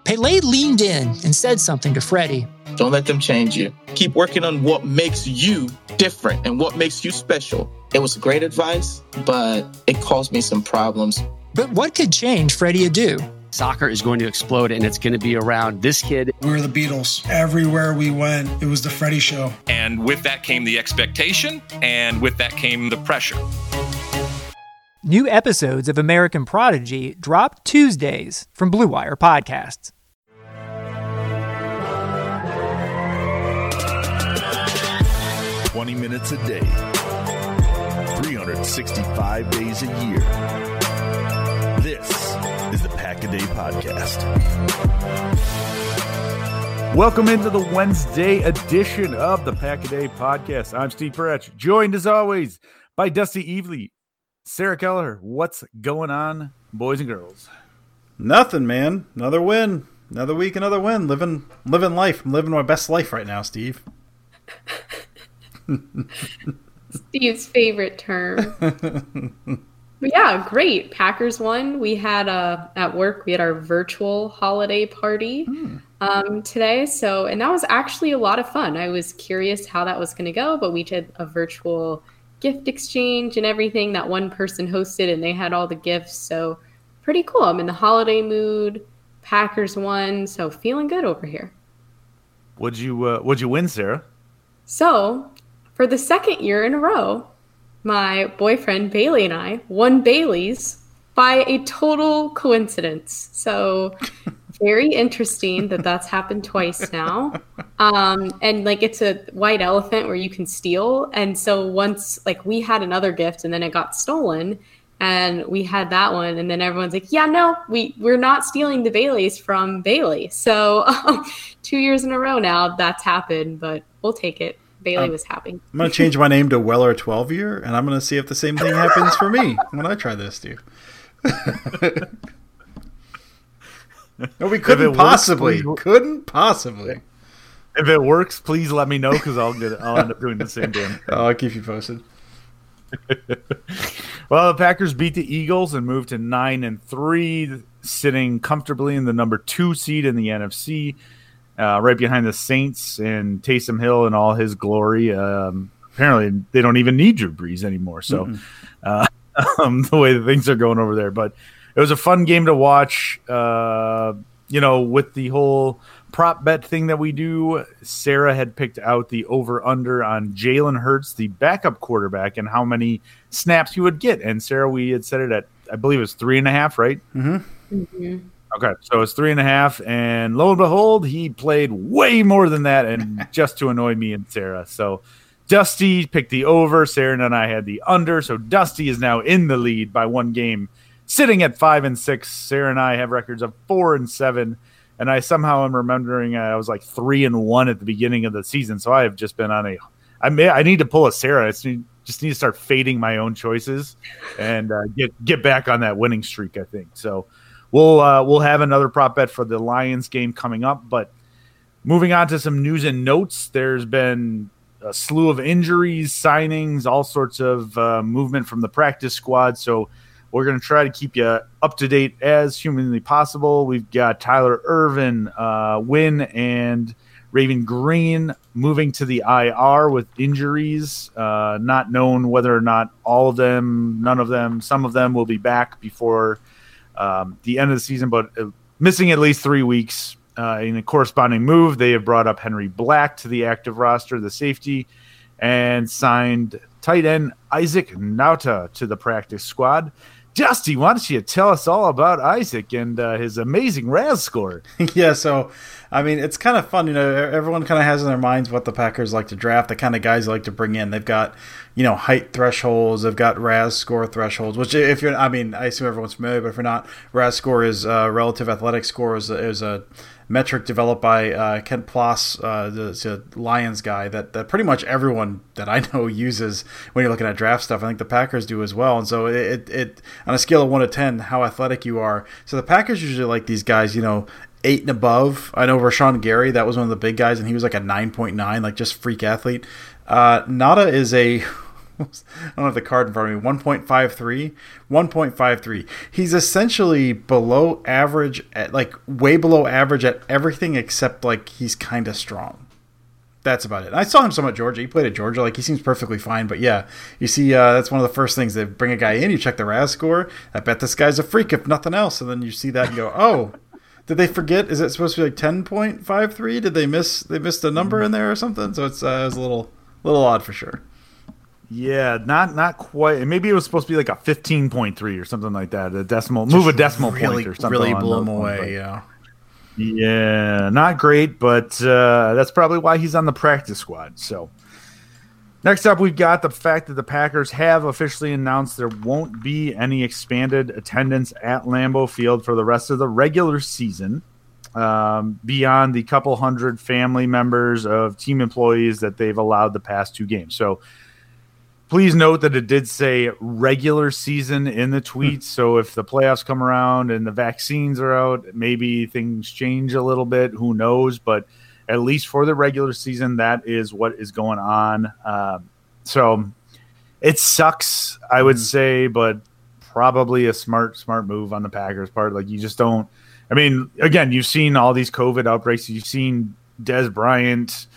Pele leaned in and said something to Freddie. Don't let them change you. Keep working on what makes you different and what makes you special. It was great advice, but it caused me some problems. But what could change Freddie Adu? Soccer is going to explode, and it's going to be around this kid. We were the Beatles. Everywhere we went, it was the Freddie Show. And with that came the expectation, and with that came the pressure. New episodes of American Prodigy drop Tuesdays from Blue Wire Podcasts. Minutes a day, 365 days a year. This is the Pack-A-Day Podcast. Welcome into the Wednesday edition of the Pack-A-Day Podcast. I'm Steve Peretch, joined as always by Dusty Evely, Sarah Keller. What's going on, boys and girls? Nothing, man. Another win. Another week, another win. Living life. I'm living my best life right now, Steve. Steve's favorite term. But yeah, great. Packers won. We had at work, we had our virtual holiday party today. And that was actually a lot of fun. I was curious how that was going to go, but we did a virtual gift exchange and everything that one person hosted, and they had all the gifts. So pretty cool. I'm in the holiday mood. Packers won, so feeling good over here. What'd you win, Sarah? So, for the second year in a row, my boyfriend Bailey and I won Bailey's by a total coincidence. So, very interesting that that's happened twice now. And like it's a white elephant where you can steal. And so once like we had another gift and then it got stolen and we had that one. And then everyone's like, yeah, no, we're not stealing the Bailey's from Bailey. So 2 years in a row now that's happened, but we'll take it. Bailey was happy. I'm going to change my name to Weller 12 year, and I'm going to see if the same thing happens for me when I try this, Steve. No, we couldn't possibly. If it works, please let me know because I'll end up doing the same thing. I'll keep you posted. Well, the Packers beat the Eagles and moved to 9-3, sitting comfortably in the number 2 seed in the NFC. Right behind the Saints and Taysom Hill in all his glory. Apparently, they don't even need Drew Brees anymore. So, the way that things are going over there. But it was a fun game to watch. With the whole prop bet thing that we do, Sarah had picked out the over-under on Jalen Hurts, the backup quarterback, and how many snaps he would get. And Sarah, we had set it at, I believe it was 3.5, right? Mm-hmm. Mm-hmm. Okay, so it's 3.5, and lo and behold, he played way more than that, and just to annoy me and Sarah. So Dusty picked the over, Sarah and I had the under, so Dusty is now in the lead by one game, sitting at 5-6. Sarah and I have records of 4-7, and I somehow am remembering I was like 3-1 at the beginning of the season, so I have just been on I need to pull a Sarah. I just need to start fading my own choices and get back on that winning streak, I think. So We'll have another prop bet for the Lions game coming up, but moving on to some news and notes, there's been a slew of injuries, signings, all sorts of movement from the practice squad, so we're going to try to keep you up to date as humanly possible. We've got Tyler Ervin, Wynn, and Raven Green moving to the IR with injuries, not known whether or not all of them, none of them, some of them will be back before the end of the season, but missing at least 3 weeks. In a corresponding move, they have brought up Henry Black to the active roster, the safety, and signed tight end Isaac Nauta to the practice squad. Dusty, why don't you tell us all about Isaac and his amazing RAS score? Yeah, so, I mean, it's kind of fun. Everyone kind of has in their minds what the Packers like to draft, the kind of guys they like to bring in. They've got, height thresholds. They've got RAS score thresholds, which I assume everyone's familiar, but if you're not, RAS score is relative athletic score is a metric developed by Kent Ploss, the Lions guy that pretty much everyone that I know uses when you're looking at draft stuff. I think the Packers do as well. And so it on a scale of 1 to 10, how athletic you are. So the Packers usually like these guys, 8 and above. I know Rashawn Gary, that was one of the big guys, and he was like a 9.9, like just freak athlete. Nada is a don't have the card in front of me. 1.53. He's essentially below average at way below average at everything except he's kind of strong. That's about it. I saw him some at Georgia. He played at Georgia. He seems perfectly fine. But yeah, you see, that's one of the first things. They bring a guy in, you check the RAS score. I bet this guy's a freak if nothing else. And then you see that and go, oh, did they forget? Is it supposed to be 10.53? Did they miss a number in there or something? So it's it was a little odd for sure. Yeah, not quite. Maybe it was supposed to be a 15.3 or something like that. A decimal, move a decimal point or something. Really blew him away. Yeah. Yeah, not great, but that's probably why he's on the practice squad. So next up, we've got the fact that the Packers have officially announced there won't be any expanded attendance at Lambeau Field for the rest of the regular season, beyond the couple hundred family members of team employees that they've allowed the past 2 games. So please note that it did say regular season in the tweet. So if the playoffs come around and the vaccines are out, maybe things change a little bit. Who knows? But at least for the regular season, that is what is going on. So it sucks, I would say, but probably a smart move on the Packers' part. You just don't. I mean, again, you've seen all these COVID outbreaks. You've seen Dez Bryant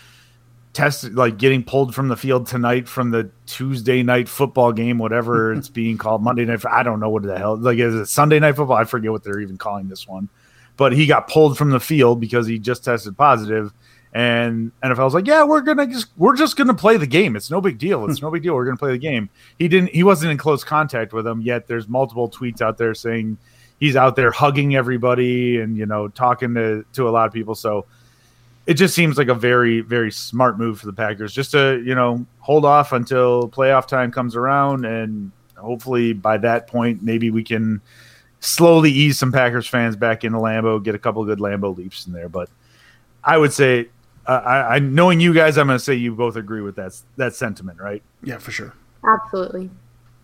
getting pulled from the field tonight from the Tuesday night football game, whatever it's being called, Monday night. I don't know what the hell. Is it Sunday night football? I forget what they're even calling this one. But he got pulled from the field because he just tested positive. And NFL's like, yeah, we're just gonna play the game. It's no big deal. It's no big deal. We're gonna play the game. He wasn't in close contact with them yet. There's multiple tweets out there saying he's out there hugging everybody and talking to a lot of people. So it just seems like a very, very smart move for the Packers just to, hold off until playoff time comes around. And hopefully by that point, maybe we can slowly ease some Packers fans back into Lambeau, get a couple of good Lambeau leaps in there. But I would say, I knowing you guys, I'm going to say you both agree with that sentiment, right? Yeah, for sure. Absolutely.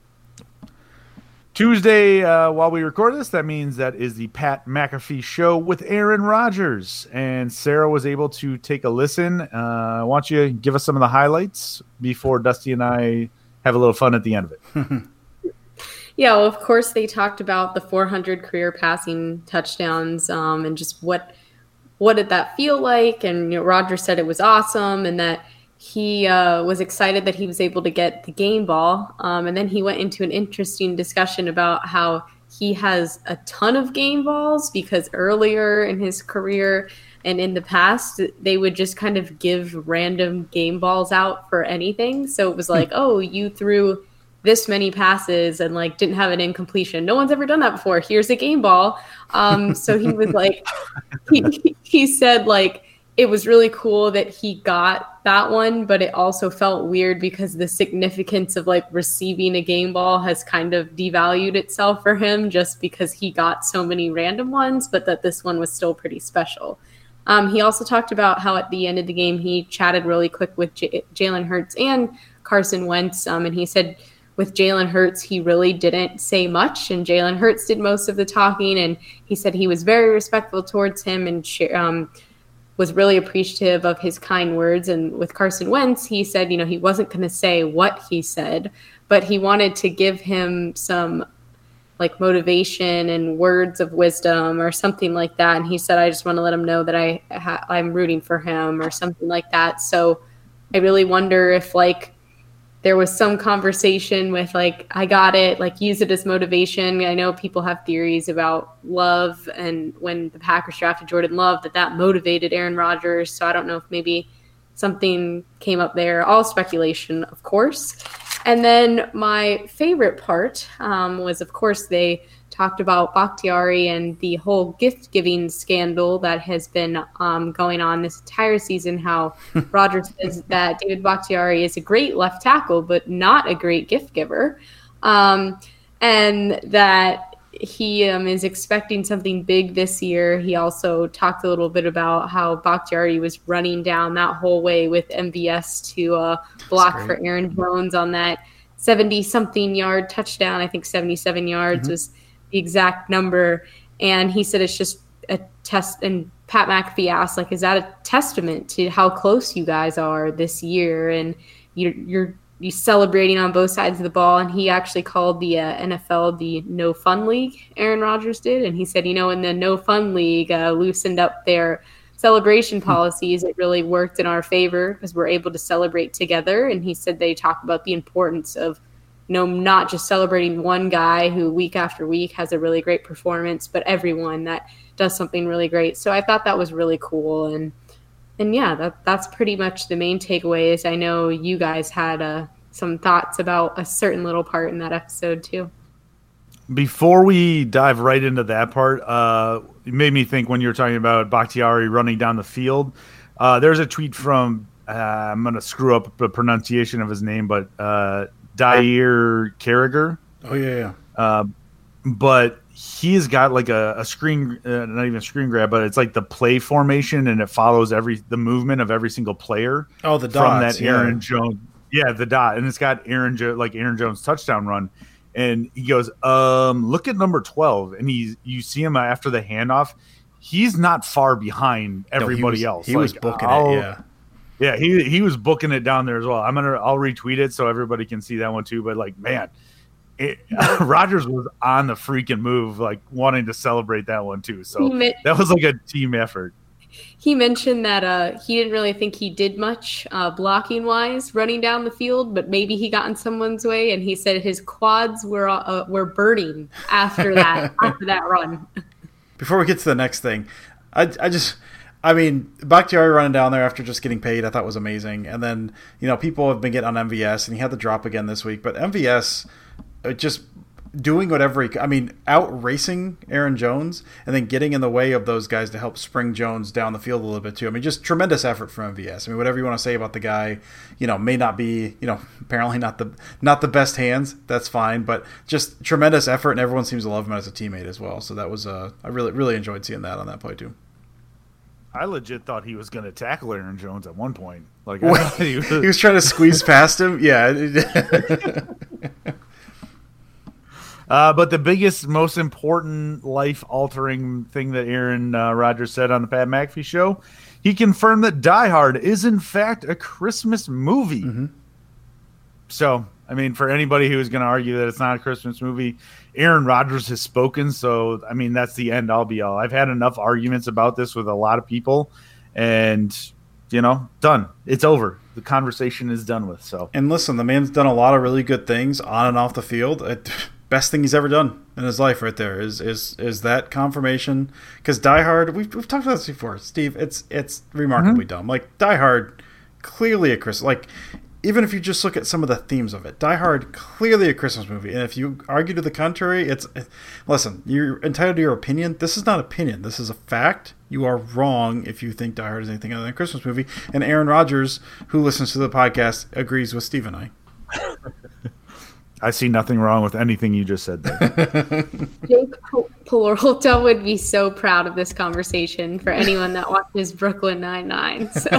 Tuesday, while we record this, that means that is the Pat McAfee Show with Aaron Rodgers. And Sarah was able to take a listen. Why don't you give us some of the highlights before Dusty and I have a little fun at the end of it? Yeah, well, of course, they talked about the 400 career passing touchdowns and just what did that feel like. And Rodgers said it was awesome and that he was excited that he was able to get the game ball. And then he went into an interesting discussion about how he has a ton of game balls because earlier in his career and in the past, they would just kind of give random game balls out for anything. So it was like, oh, you threw this many passes and didn't have an incompletion. No one's ever done that before. Here's a game ball. So he was he said it was really cool that he got that one, but it also felt weird because the significance of receiving a game ball has kind of devalued itself for him just because he got so many random ones, but that this one was still pretty special. He also talked about how at the end of the game, he chatted really quick with Jalen Hurts and Carson Wentz. And he said with Jalen Hurts, he really didn't say much and Jalen Hurts did most of the talking. And he said he was very respectful towards him and was really appreciative of his kind words. And with Carson Wentz, he said, he wasn't going to say what he said, but he wanted to give him some motivation and words of wisdom or something like that. And he said, I just want to let him know that I'm rooting for him or something like that. So I really wonder if there was some conversation with I got it, use it as motivation. I know people have theories about Love and when the Packers drafted Jordan Love that motivated Aaron Rodgers. So I don't know if maybe something came up there. All speculation, of course. And then my favorite part was, of course, they talked about Bakhtiari and the whole gift-giving scandal that has been going on this entire season, how Rodgers says that David Bakhtiari is a great left tackle, but not a great gift giver, and that he is expecting something big this year. He also talked a little bit about how Bakhtiari was running down that whole way with MVS to block for Aaron Jones on that 70-something yard touchdown. I think 77 yards was the exact number. And he said it's just a test. And Pat McAfee asked, is that a testament to how close you guys are this year? And you're be celebrating on both sides of the ball. And he actually called the NFL the No Fun League, Aaron Rodgers did. And he said, in the No Fun League loosened up their celebration policies. It really worked in our favor because we're able to celebrate together. And he said they talk about the importance of not just celebrating one guy who week after week has a really great performance, but everyone that does something really great. So I thought that was really cool. And yeah, that's pretty much the main takeaways. I know you guys had some thoughts about a certain little part in that episode too. Before we dive right into that part, it made me think when you were talking about Bakhtiari running down the field. There's a tweet from, I'm going to screw up the pronunciation of his name, but Dair Carragher. Oh, yeah. But he's got like a screen, not even a screen grab, but it's like the play formation, and it follows the movement of every single player. Oh, the dots, from that Aaron Jones. Yeah, the dot, and it's got Aaron Jones touchdown run, and he goes, look at number 12, and you see him after the handoff. He's not far behind everybody else. He was booking it, yeah. Yeah, he was booking it down there as well. I'll retweet it so everybody can see that one too. But like, man, Rodgers was on the freaking move, like wanting to celebrate that one too. So that was like a team effort. He mentioned that he didn't really think he did much blocking wise running down the field, but maybe he got in someone's way. And he said his quads were burning after that run. Before we get to the next thing, I mean, Bakhtiari running down there after just getting paid, I thought was amazing. And then, people have been getting on MVS, and he had the drop again this week. But MVS just doing whatever out racing Aaron Jones and then getting in the way of those guys to help spring Jones down the field a little bit too. I mean, just tremendous effort from MVS. I mean, whatever you want to say about the guy, may not be, apparently not the best hands. That's fine, but just tremendous effort, and everyone seems to love him as a teammate as well. So that was I really enjoyed seeing that on that play too. I legit thought he was going to tackle Aaron Jones at one point. Like he was trying to squeeze past him. Yeah. But the biggest, most important, life-altering thing that Aaron Rodgers said on the Pat McAfee show, he confirmed that Die Hard is in fact a Christmas movie. Mm-hmm. So, I mean, for anybody who is going to argue that it's not a Christmas movie, Aaron Rodgers has spoken. So, I mean, that's the end all be all. I've had enough arguments about this with a lot of people, and, done. It's over. The conversation is done with. So, and listen, the man's done a lot of really good things on and off the field. Best thing he's ever done in his life right there is that confirmation. Because Die Hard, we've talked about this before, Steve, it's remarkably dumb. Like, Die Hard, clearly a Christmas, like, even if you just look at some of the themes of it, Die Hard, clearly a Christmas movie. And if you argue to the contrary, listen, you're entitled to your opinion. This is not opinion. This is a fact. You are wrong if you think Die Hard is anything other than a Christmas movie. And Aaron Rodgers, who listens to the podcast, agrees with Steve and I. I see nothing wrong with anything you just said there. Jake Peralta would be so proud of this conversation for anyone that watches Brooklyn Nine-Nine. So.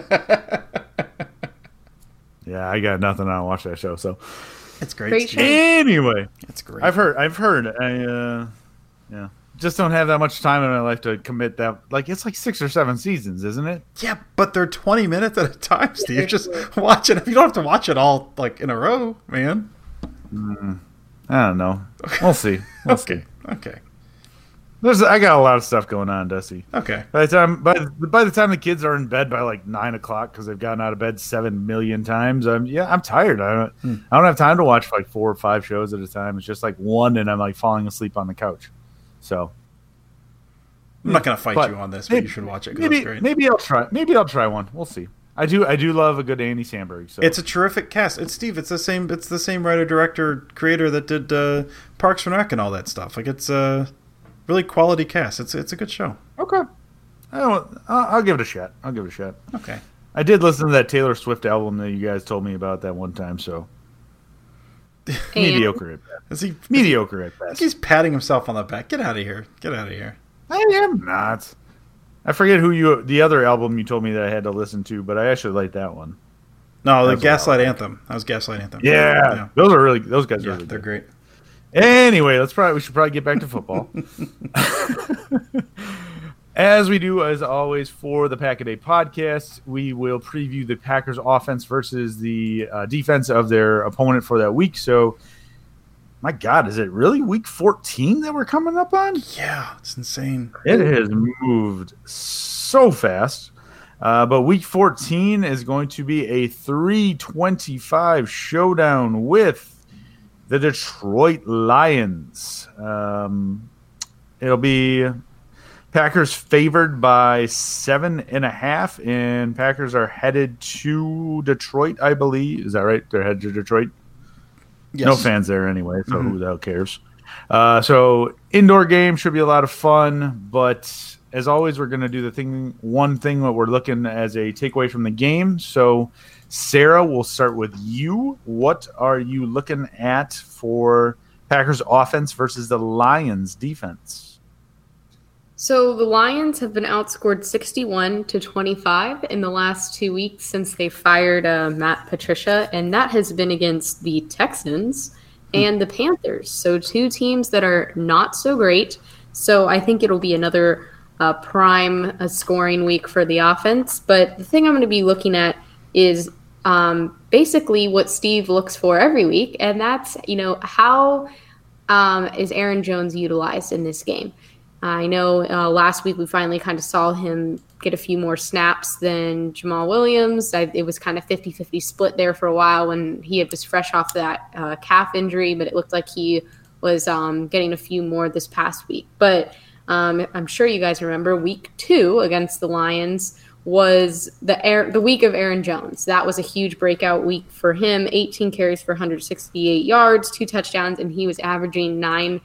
Yeah, I got nothing. I don't watch that show, so it's great. Show. Anyway, it's great. I've heard. Yeah, just don't have that much time in my life to commit that. Like, it's like 6 or 7 seasons, isn't it? Yeah, but they're 20 minutes at a time, Steve. Just watch it. You don't have to watch it all like in a row, man. I don't know. We'll see. Okay. I got a lot of stuff going on, Dusty. Okay. By the time the kids are in bed by like 9 o'clock because they've gotten out of bed 7 million times, I'm tired. I don't have time to watch like 4 or 5 shows at a time. It's just like one, and I'm like falling asleep on the couch. So I'm not gonna fight you on this, but you should watch it. It's great. Maybe I'll try. Maybe I'll try one. We'll see. I do love a good Andy Samberg. So it's a terrific cast. It's the same writer, director, creator that did Parks and Rec and all that stuff. Like, it's a really quality cast. It's a good show. Okay. I'll give it a shot. Okay. I did listen to that Taylor Swift album that you guys told me about that one time. So mediocre at best. Mediocre at best. He's patting himself on the back. Get out of here. I am not. I forget the other album you told me that I had to listen to, but I actually like that one. No, the Gaslight Anthem. That was Gaslight Anthem. Yeah. Those guys are really good. They're great. Anyway, we should probably get back to football. As we do, as always, for the Pack-A-Day podcast, we will preview the Packers offense versus the defense of their opponent for that week. So, my God, is it really week 14 that we're coming up on? Yeah, it's insane. It has moved so fast. But week 14 is going to be a 3:25 showdown with the Detroit Lions. It'll be Packers favored by 7.5, and Packers are headed to Detroit, I believe. Is that right? They're headed to Detroit? Yes. No fans there anyway, so who the hell cares? So indoor game should be a lot of fun, but as always, we're going to do one thing that we're looking as a takeaway from the game. So, Sarah, we'll start with you. What are you looking at for Packers offense versus the Lions defense? So the Lions have been outscored 61-25 in the last 2 weeks since they fired Matt Patricia, and that has been against the Texans and the Panthers. So two teams that are not so great. So I think it'll be another prime scoring week for the offense. But the thing I'm going to be looking at is basically what Steve looks for every week, and that's, how is Aaron Jones utilized in this game? I know last week we finally kind of saw him get a few more snaps than Jamal Williams. It was kind of 50-50 split there for a while when he was fresh off that calf injury, but it looked like he was getting a few more this past week. But I'm sure you guys remember week 2 against the Lions was the week of Aaron Jones. That was a huge breakout week for him. 18 carries for 168 yards, 2 touchdowns, and he was averaging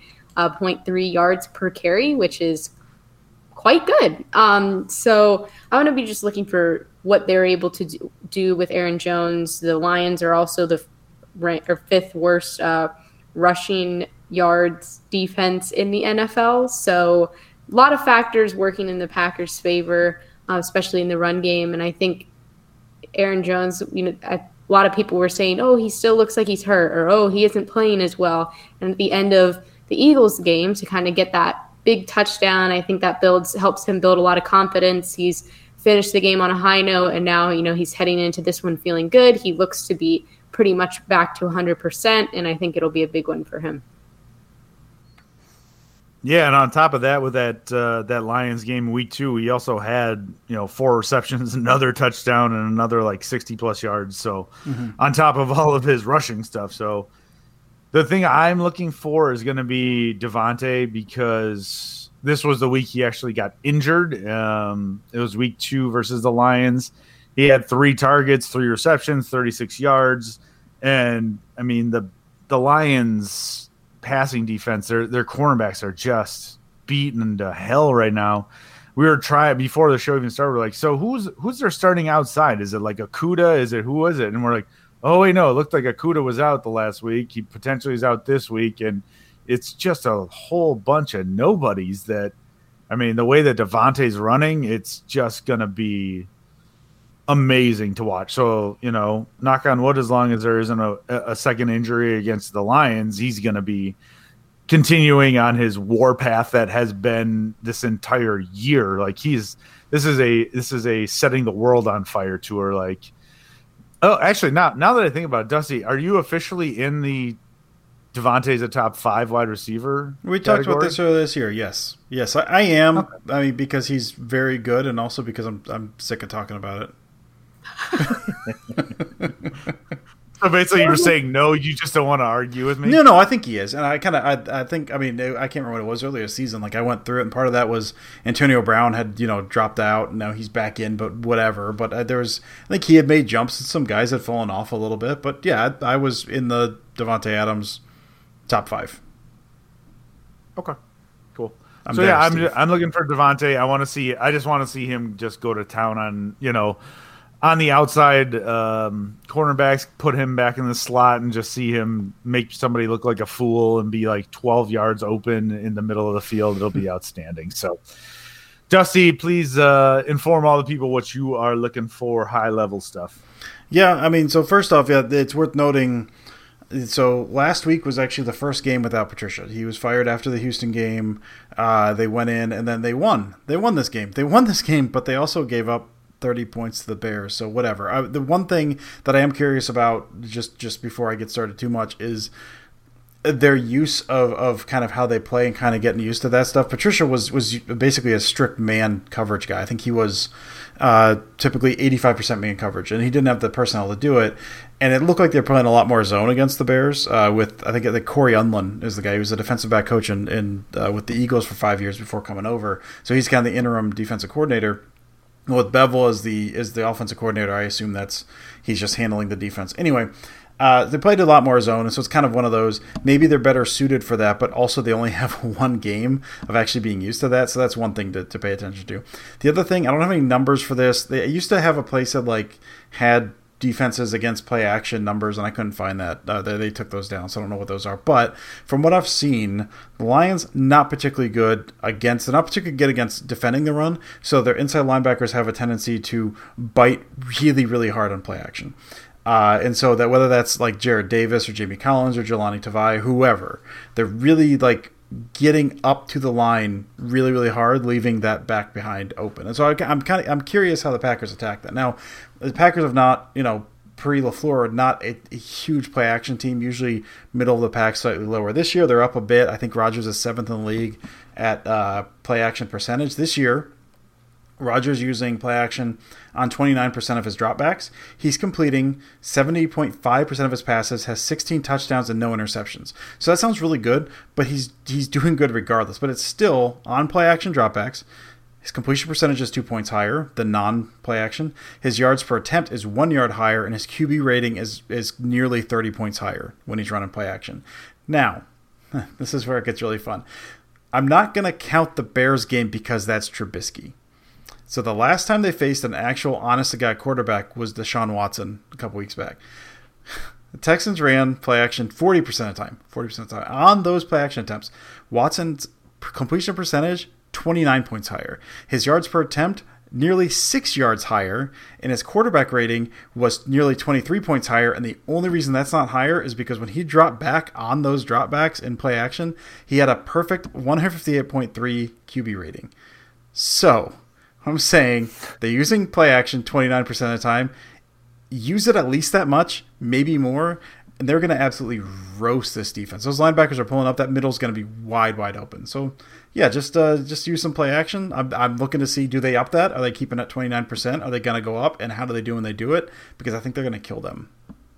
9.3 yards per carry, which is quite good. So I'm going to be just looking for what they're able to do with Aaron Jones. The Lions are also the 5th worst rushing yards defense in the NFL. So a lot of factors working in the Packers' favor, especially in the run game. And I think Aaron Jones, a lot of people were saying, oh, he still looks like he's hurt, or, oh, he isn't playing as well. And at the end of the Eagles game, to kind of get that big touchdown, I think that helps him build a lot of confidence. He's finished the game on a high note, and now, he's heading into this one feeling good. He looks to be pretty much back to 100%, and I think it'll be a big one for him. Yeah, and on top of that, with that Lions game in week 2, he also had 4 receptions, another touchdown, and another 60+ yards. So on top of all of his rushing stuff, so the thing I'm looking for is going to be Devontae, because this was the week he actually got injured. It was week 2 versus the Lions. He had 3 targets, 3 receptions, 36 yards, and I mean the Lions passing defense, their cornerbacks are just beaten to hell right now. We were trying before the show even started. We're like, so who's their starting outside? Is it Okudah? Is it who is it? And we're like, oh wait, no, it looked like Okudah was out the last week. He potentially is out this week, and it's just a whole bunch of nobodies. That, I mean, the way that Devontae's running, it's just gonna be amazing to watch. So, knock on wood, as long as there isn't a second injury against the Lions, he's going to be continuing on his war path that has been this entire year. This is a setting the world on fire tour. Actually, now that I think about it, Dusty, are you officially in the Devontae's a top 5 wide receiver? We talked about this earlier this year. Yes, I am. Okay. I mean, because he's very good, and also because I'm sick of talking about it. So basically, you're saying no, you just don't want to argue with me? No, I think he is, and I think, I mean, I can't remember what it was earlier this season. I went through it, and part of that was Antonio Brown had dropped out, and now he's back in, but whatever. But I think he had made jumps, and some guys had fallen off a little bit. But yeah, I was in the Davante Adams top 5. Okay, cool. I'm looking for Devontae. I just want to see him just go to town on the outside cornerbacks, put him back in the slot and just see him make somebody look like a fool and be 12 yards open in the middle of the field. It'll be outstanding. So, Dusty, please inform all the people what you are looking for, high-level stuff. Yeah, I mean, so first off, it's worth noting So last week was actually the first game without Patricia. He was fired after the Houston game. They went in and then they won. They won this game. But they also gave up 30 points to the Bears. So whatever. The one thing that I am curious about, just before I get started too much, is their use of kind of how they play and kind of getting used to that stuff. Patricia was basically a strict man coverage guy. I think he was typically 85% man coverage, and he didn't have the personnel to do it. And it looked like they're playing a lot more zone against the Bears. With I think Corey Unlin is the guy. He was a defensive back coach in with the Eagles for 5 years before coming over. So he's kind of the interim defensive coordinator. With Bevel as the offensive coordinator, I assume he's just handling the defense. Anyway, they played a lot more zone, and so it's kind of one of those, maybe they're better suited for that, but also they only have one game of actually being used to that, so that's one thing to pay attention to. The other thing, I don't have any numbers for this. They used to have a place that had defenses against play action numbers, and I couldn't find that. They took those down, so I don't know what those are. But from what I've seen, the Lions not particularly good against defending the run, so their inside linebackers have a tendency to bite really, really hard on play action. And so that whether that's like Jared Davis or Jamie Collins or Jelani Tavai, whoever, they're really getting up to the line really, really hard, leaving that back behind open. And so I'm curious how the Packers attack that. Now, the Packers have not, pre-LaFleur, not a huge play action team, usually middle of the pack, slightly lower. This year, they're up a bit. I think Rodgers is 7th in the league at play action percentage. This year, Rodgers using play action on 29% of his dropbacks. He's completing 70.5% of his passes, has 16 touchdowns and no interceptions. So that sounds really good, but he's doing good regardless. But it's still on play action dropbacks. His completion percentage is 2 points higher than non-play action. His yards per attempt is 1 yard higher, and his QB rating is nearly 30 points higher when he's running play action. Now, this is where it gets really fun. I'm not going to count the Bears game because that's Trubisky. So the last time they faced an actual honest-to-God quarterback was Deshaun Watson a couple weeks back. The Texans ran play action 40% of the time. 40% of the time. On those play action attempts, Watson's completion percentage, 29 points higher. His yards per attempt, nearly 6 yards higher. And his quarterback rating was nearly 23 points higher. And the only reason that's not higher is because when he dropped back on those dropbacks in play action, he had a perfect 158.3 QB rating. So I'm saying they're using play action 29% of the time. Use it at least that much, maybe more, and they're going to absolutely roast this defense. Those linebackers are pulling up. That middle is going to be wide open. So, yeah, just use some play action. I'm looking to see, do they up that? Are they keeping at 29%? Are they going to go up? And how do they do when they do it? Because I think they're going to kill them.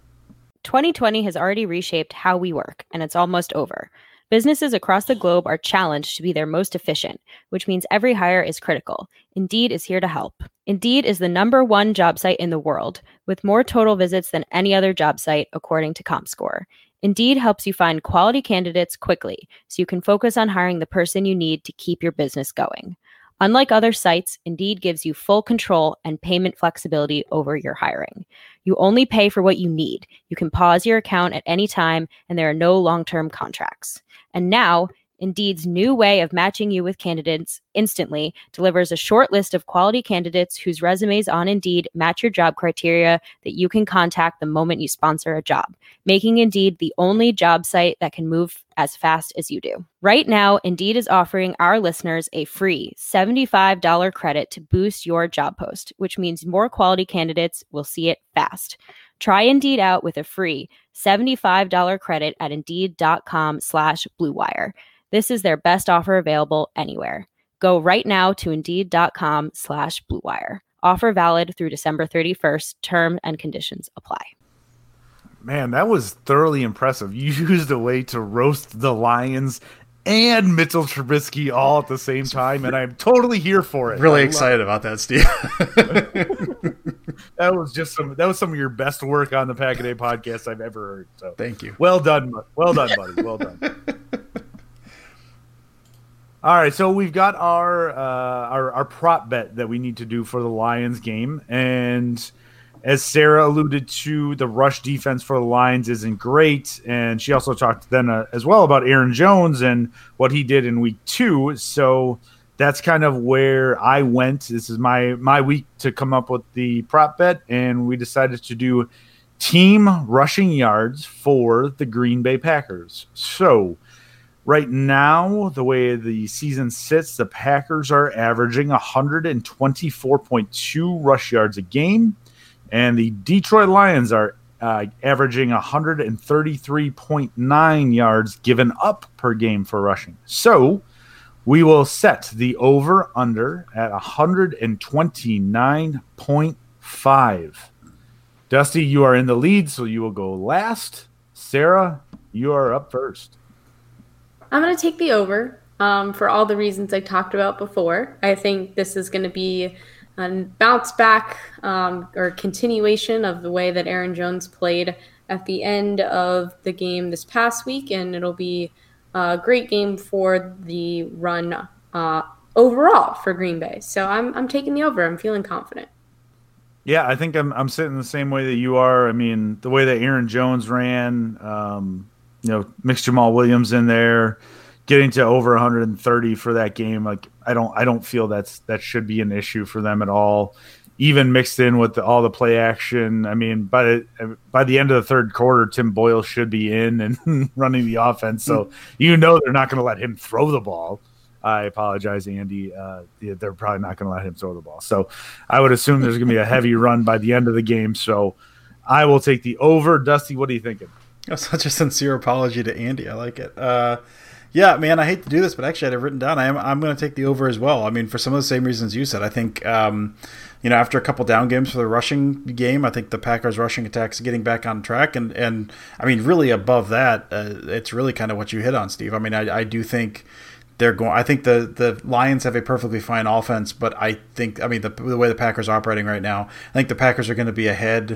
2020 has already reshaped how we work, and it's almost over. Businesses across the globe are challenged to be their most efficient, which means every hire is critical. Indeed is here to help. Indeed is the #1 job site in the world, with more total visits than any other job site, according to ComScore. Indeed helps you find quality candidates quickly, so you can focus on hiring the person you need to keep your business going. Unlike other sites, Indeed gives you full control and payment flexibility over your hiring. You only pay for what you need. You can pause your account at any time, and there are no long-term contracts. And now, Indeed's new way of matching you with candidates instantly delivers a short list of quality candidates whose resumes on Indeed match your job criteria that you can contact the moment you sponsor a job, making Indeed the only job site that can move as fast as you do. Right now, Indeed is offering our listeners a free $75 credit to boost your job post, which means more quality candidates will see it fast. Try Indeed out with a free $75 credit at Indeed.com/Blue Wire. This is their best offer available anywhere. Go right now to Indeed.com/Blue Wire. Offer valid through December 31st. Term and conditions apply. Man, that was thoroughly impressive. You used a way to roast the Lions and Mitchell Trubisky all at the same time, and I'm totally here for it. Really excited about that, Steve. That was some of your best work on the Pack a Day podcast I've ever heard. So thank you. Well done, buddy. Well done. All right, so we've got our prop bet that we need to do for the Lions game, and as Sarah alluded to, the rush defense for the Lions isn't great, and she also talked then as well about Aaron Jones and what he did in week 2. So that's kind of where I went. This is my week to come up with the prop bet, and we decided to do team rushing yards for the Green Bay Packers. So right now, the way the season sits, the Packers are averaging 124.2 rush yards a game, and the Detroit Lions are averaging 133.9 yards given up per game for rushing. So we will set the over-under at 129.5. Dusty, you are in the lead, so you will go last. Sarah, you are up first. I'm going to take the over for all the reasons I talked about before. I think this is going to be a bounce back or continuation of the way that Aaron Jones played at the end of the game this past week, and it'll be a great game for the run overall for Green Bay. So I'm taking the over. I'm feeling confident. Yeah, I think I'm sitting the same way that you are. I mean, the way that Aaron Jones ran, mix Jamal Williams in there, getting to over 130 for that game. Like I don't feel that should be an issue for them at all. Even mixed in with all the play action. I mean, by the end of the third quarter, Tim Boyle should be in and running the offense. So they're not going to let him throw the ball. I apologize, Andy. They're probably not going to let him throw the ball. So I would assume there's going to be a heavy run by the end of the game. So I will take the over. Dusty, what are you thinking? That's such a sincere apology to Andy. I like it. Yeah, man, I hate to do this, but actually I had it written down. I'm going to take the over as well. I mean, for some of the same reasons you said. I think, after a couple down games for the rushing game, I think the Packers' rushing attacks getting back on track. And I mean, really above that, it's really kind of what you hit on, Steve. I mean, I do think I think the Lions have a perfectly fine offense, but I think, the way the Packers are operating right now, I think the Packers are going to be ahead,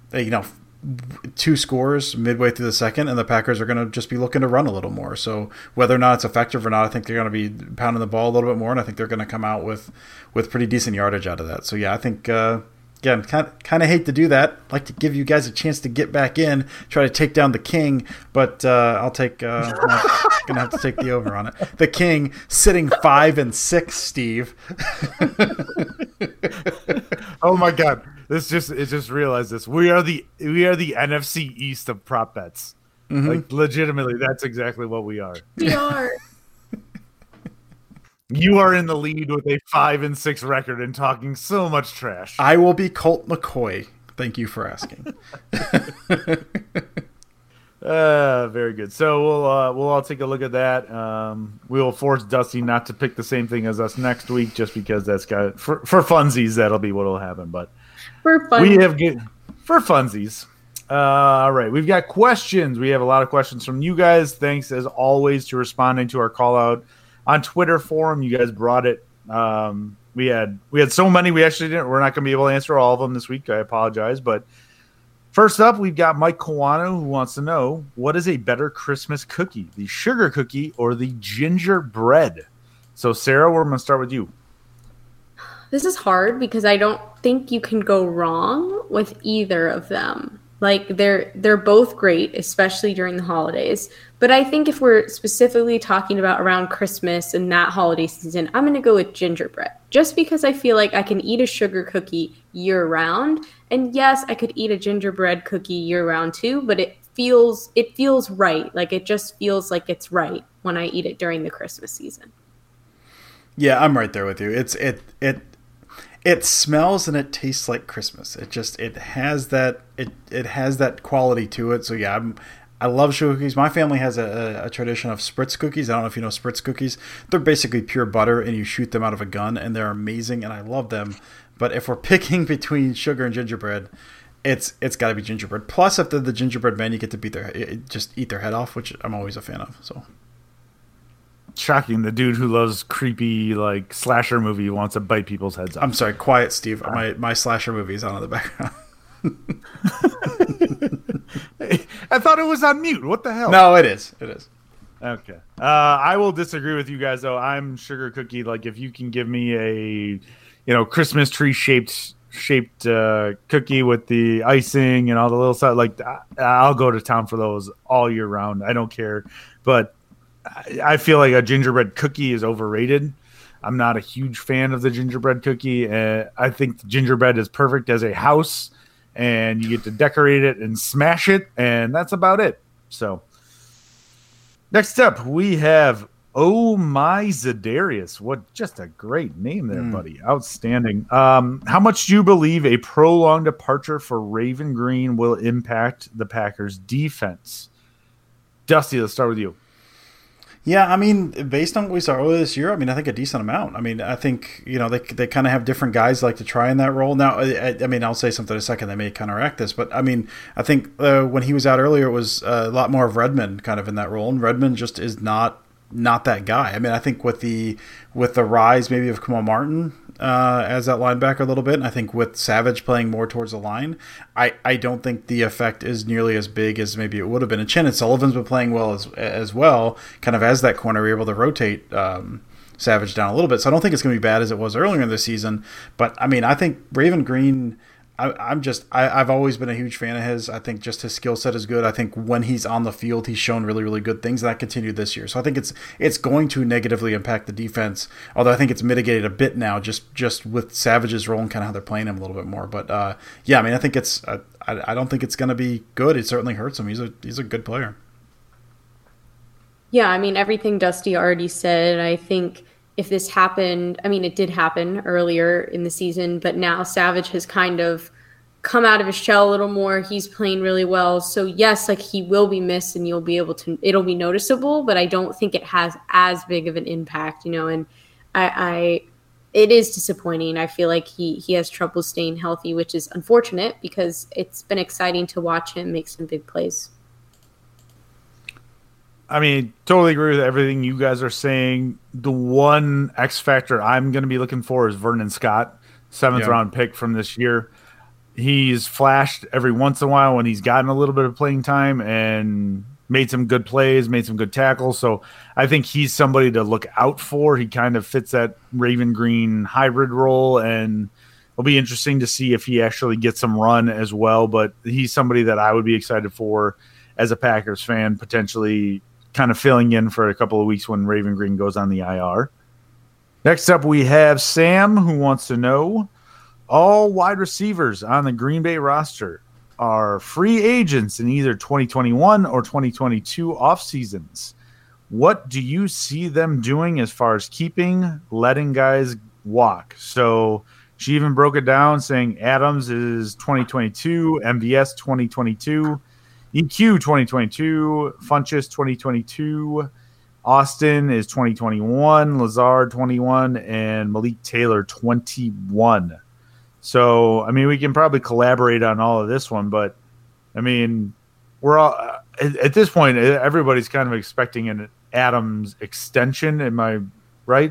2 scores midway through the second, and the Packers are going to just be looking to run a little more. So whether or not it's effective or not, I think they're going to be pounding the ball a little bit more, and I think they're going to come out with pretty decent yardage out of that. So yeah, I think again, kind of hate to do that. Like to give you guys a chance to get back in, try to take down the King, but I'll take. I'm gonna have to take the over on it. The King sitting 5-6, Steve. Oh my God! It just realized this. We are the NFC East of prop bets. Mm-hmm. Like legitimately, that's exactly what we are. We are. You are in the lead with a 5-6 record and talking so much trash. I will be Colt McCoy. Thank you for asking. Very good. So we'll all take a look at that. We will force Dusty not to pick the same thing as us next week, just because that's got for funsies. That'll be what will happen. But for fun, we have for funsies. All right, we've got questions. We have a lot of questions from you guys. Thanks as always to responding to our call out on Twitter forum. You guys brought it. We had so many. We're not going to be able to answer all of them this week. I apologize, but. First up, we've got Mike Kawano, who wants to know, what is a better Christmas cookie, the sugar cookie or the gingerbread? So, Sarah, we're going to start with you. This is hard because I don't think you can go wrong with either of them. Like, they're both great, especially during the holidays. But I think if we're specifically talking about around Christmas and that holiday season, I'm going to go with gingerbread. Just because I feel like I can eat a sugar cookie year-round. And yes, I could eat a gingerbread cookie year-round too, but it feels right. Like, it just feels like it's right when I eat it during the Christmas season. Yeah, I'm right there with you. It smells and it tastes like Christmas. It has that quality to it. So yeah, I love sugar cookies. My family has a tradition of Spritz cookies. I don't know if you know Spritz cookies. They're basically pure butter and you shoot them out of a gun, and they're amazing and I love them. But if we're picking between sugar and gingerbread, it's got to be gingerbread. Plus, if they're the gingerbread men, you get to eat their head off, which I'm always a fan of. So. Shocking. The dude who loves creepy like slasher movie wants to bite people's heads off. I'm sorry, quiet, Steve. My slasher movie is on in the background. I thought it was on mute. What the hell? No, it is. It is. Okay. I will disagree with you guys though. I'm sugar cookie. Like if you can give me a Christmas tree shaped cookie with the icing and all the little stuff, like I'll go to town for those all year round. I don't care. But I feel like a gingerbread cookie is overrated. I'm not a huge fan of the gingerbread cookie. I think the gingerbread is perfect as a house and you get to decorate it and smash it, and that's about it. So next up, we have Oh My Zadarius. What just a great name there, buddy. Outstanding. How much do you believe a prolonged departure for Raven Green will impact the Packers defense? Dusty, let's start with you. Yeah, I mean, based on what we saw earlier this year, I mean, I think a decent amount. I mean, I think, they kind of have different guys like to try in that role. Now, I mean, I'll say something in a second that may counteract this, but I mean, I think when he was out earlier, it was a lot more of Redmond kind of in that role, and Redmond just is not that guy. I mean, I think with the rise maybe of Kamal Martin as that linebacker a little bit, and I think with Savage playing more towards the line, I don't think the effect is nearly as big as maybe it would have been. And Chandon Sullivan's been playing well as well, kind of as that corner. We're able to rotate Savage down a little bit, so I don't think it's going to be bad as it was earlier in the season. But I mean, I think Raven Green, I've always been a huge fan of his. I think just his skill set is good. I think when he's on the field, he's shown really, really good things, and that continued this year. So I think it's going to negatively impact the defense, although I think it's mitigated a bit now just with Savage's role and kind of how they're playing him a little bit more. But yeah, I mean, I think I don't think it's going to be good. It certainly hurts him. He's a good player. Yeah, I mean, everything Dusty already said. I think if this happened, I mean, it did happen earlier in the season, but now Savage has kind of come out of his shell a little more. He's playing really well. So yes, like he will be missed and it'll be noticeable, but I don't think it has as big of an impact, and it is disappointing. I feel like he has trouble staying healthy, which is unfortunate because it's been exciting to watch him make some big plays. I mean, totally agree with everything you guys are saying. The one X factor I'm going to be looking for is Vernon Scott, 7th round pick from this year. He's flashed every once in a while when he's gotten a little bit of playing time and made some good plays, made some good tackles. So I think he's somebody to look out for. He kind of fits that Raven Green hybrid role, and it'll be interesting to see if he actually gets some run as well. But he's somebody that I would be excited for as a Packers fan, potentially kind of filling in for a couple of weeks when Raven Green goes on the IR. Next up, we have Sam, who wants to know, all wide receivers on the Green Bay roster are free agents in either 2021 or 2022 off seasons. What do you see them doing as far as letting guys walk? So she even broke it down saying Adams is 2022, MVS 2022, EQ 2022, Funchess 2022, Austin is 2021, Lazard 21, and Malik Taylor 21. So, I mean, we can probably collaborate on all of this one, but I mean, we're all at this point, everybody's kind of expecting an Adams extension. Am I right?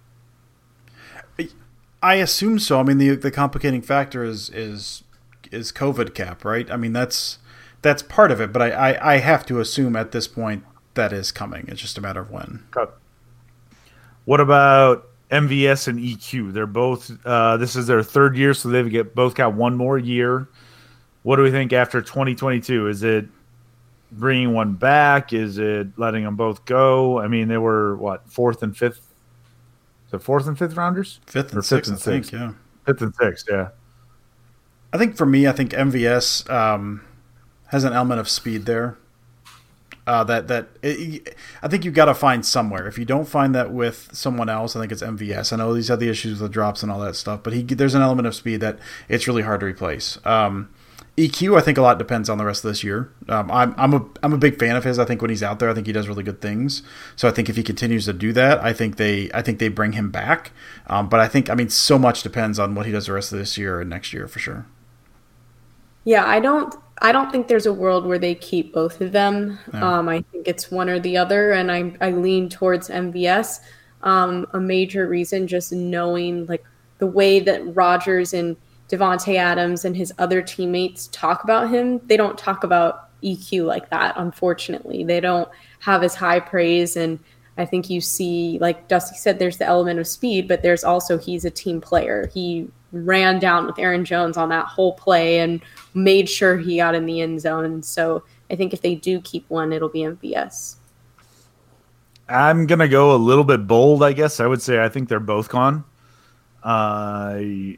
I assume so. I mean, the complicating factor is COVID cap, right? I mean, that's part of it, but I have to assume at this point that is coming. It's just a matter of when. What about MVS and EQ? They're both this is their third year, so they've both got one more year. What do we think after 2022? Is it bringing one back? Is it letting them both go? I mean, they were what, fourth and fifth? So fourth and fifth rounders? Fifth and sixth, I think, yeah. Fifth and sixth, yeah. I think for me, I think MVS has an element of speed there. I think you've got to find somewhere. If you don't find that with someone else, I think it's MVS. I know he's had the issues with the drops and all that stuff, but there's an element of speed that it's really hard to replace. EQ, I think a lot depends on the rest of this year. I'm a big fan of his. I think when he's out there, I think he does really good things. So I think if he continues to do that, I think they bring him back. But I think, so much depends on what he does the rest of this year and next year for sure. Yeah, I don't think there's a world where they keep both of them. Yeah. I think it's one or the other, and I lean towards MVS. A major reason, just knowing like the way that Rodgers and Devontae Adams and his other teammates talk about him, they don't talk about EQ like that, unfortunately. They don't have as high praise, and I think you see, like Dusty said, there's the element of speed, but there's also he's a team player. He ran down with Aaron Jones on that whole play and made sure he got in the end zone. So I think if they do keep one, it'll be MVS. I'm going to go a little bit bold, I guess. I would say I think they're both gone.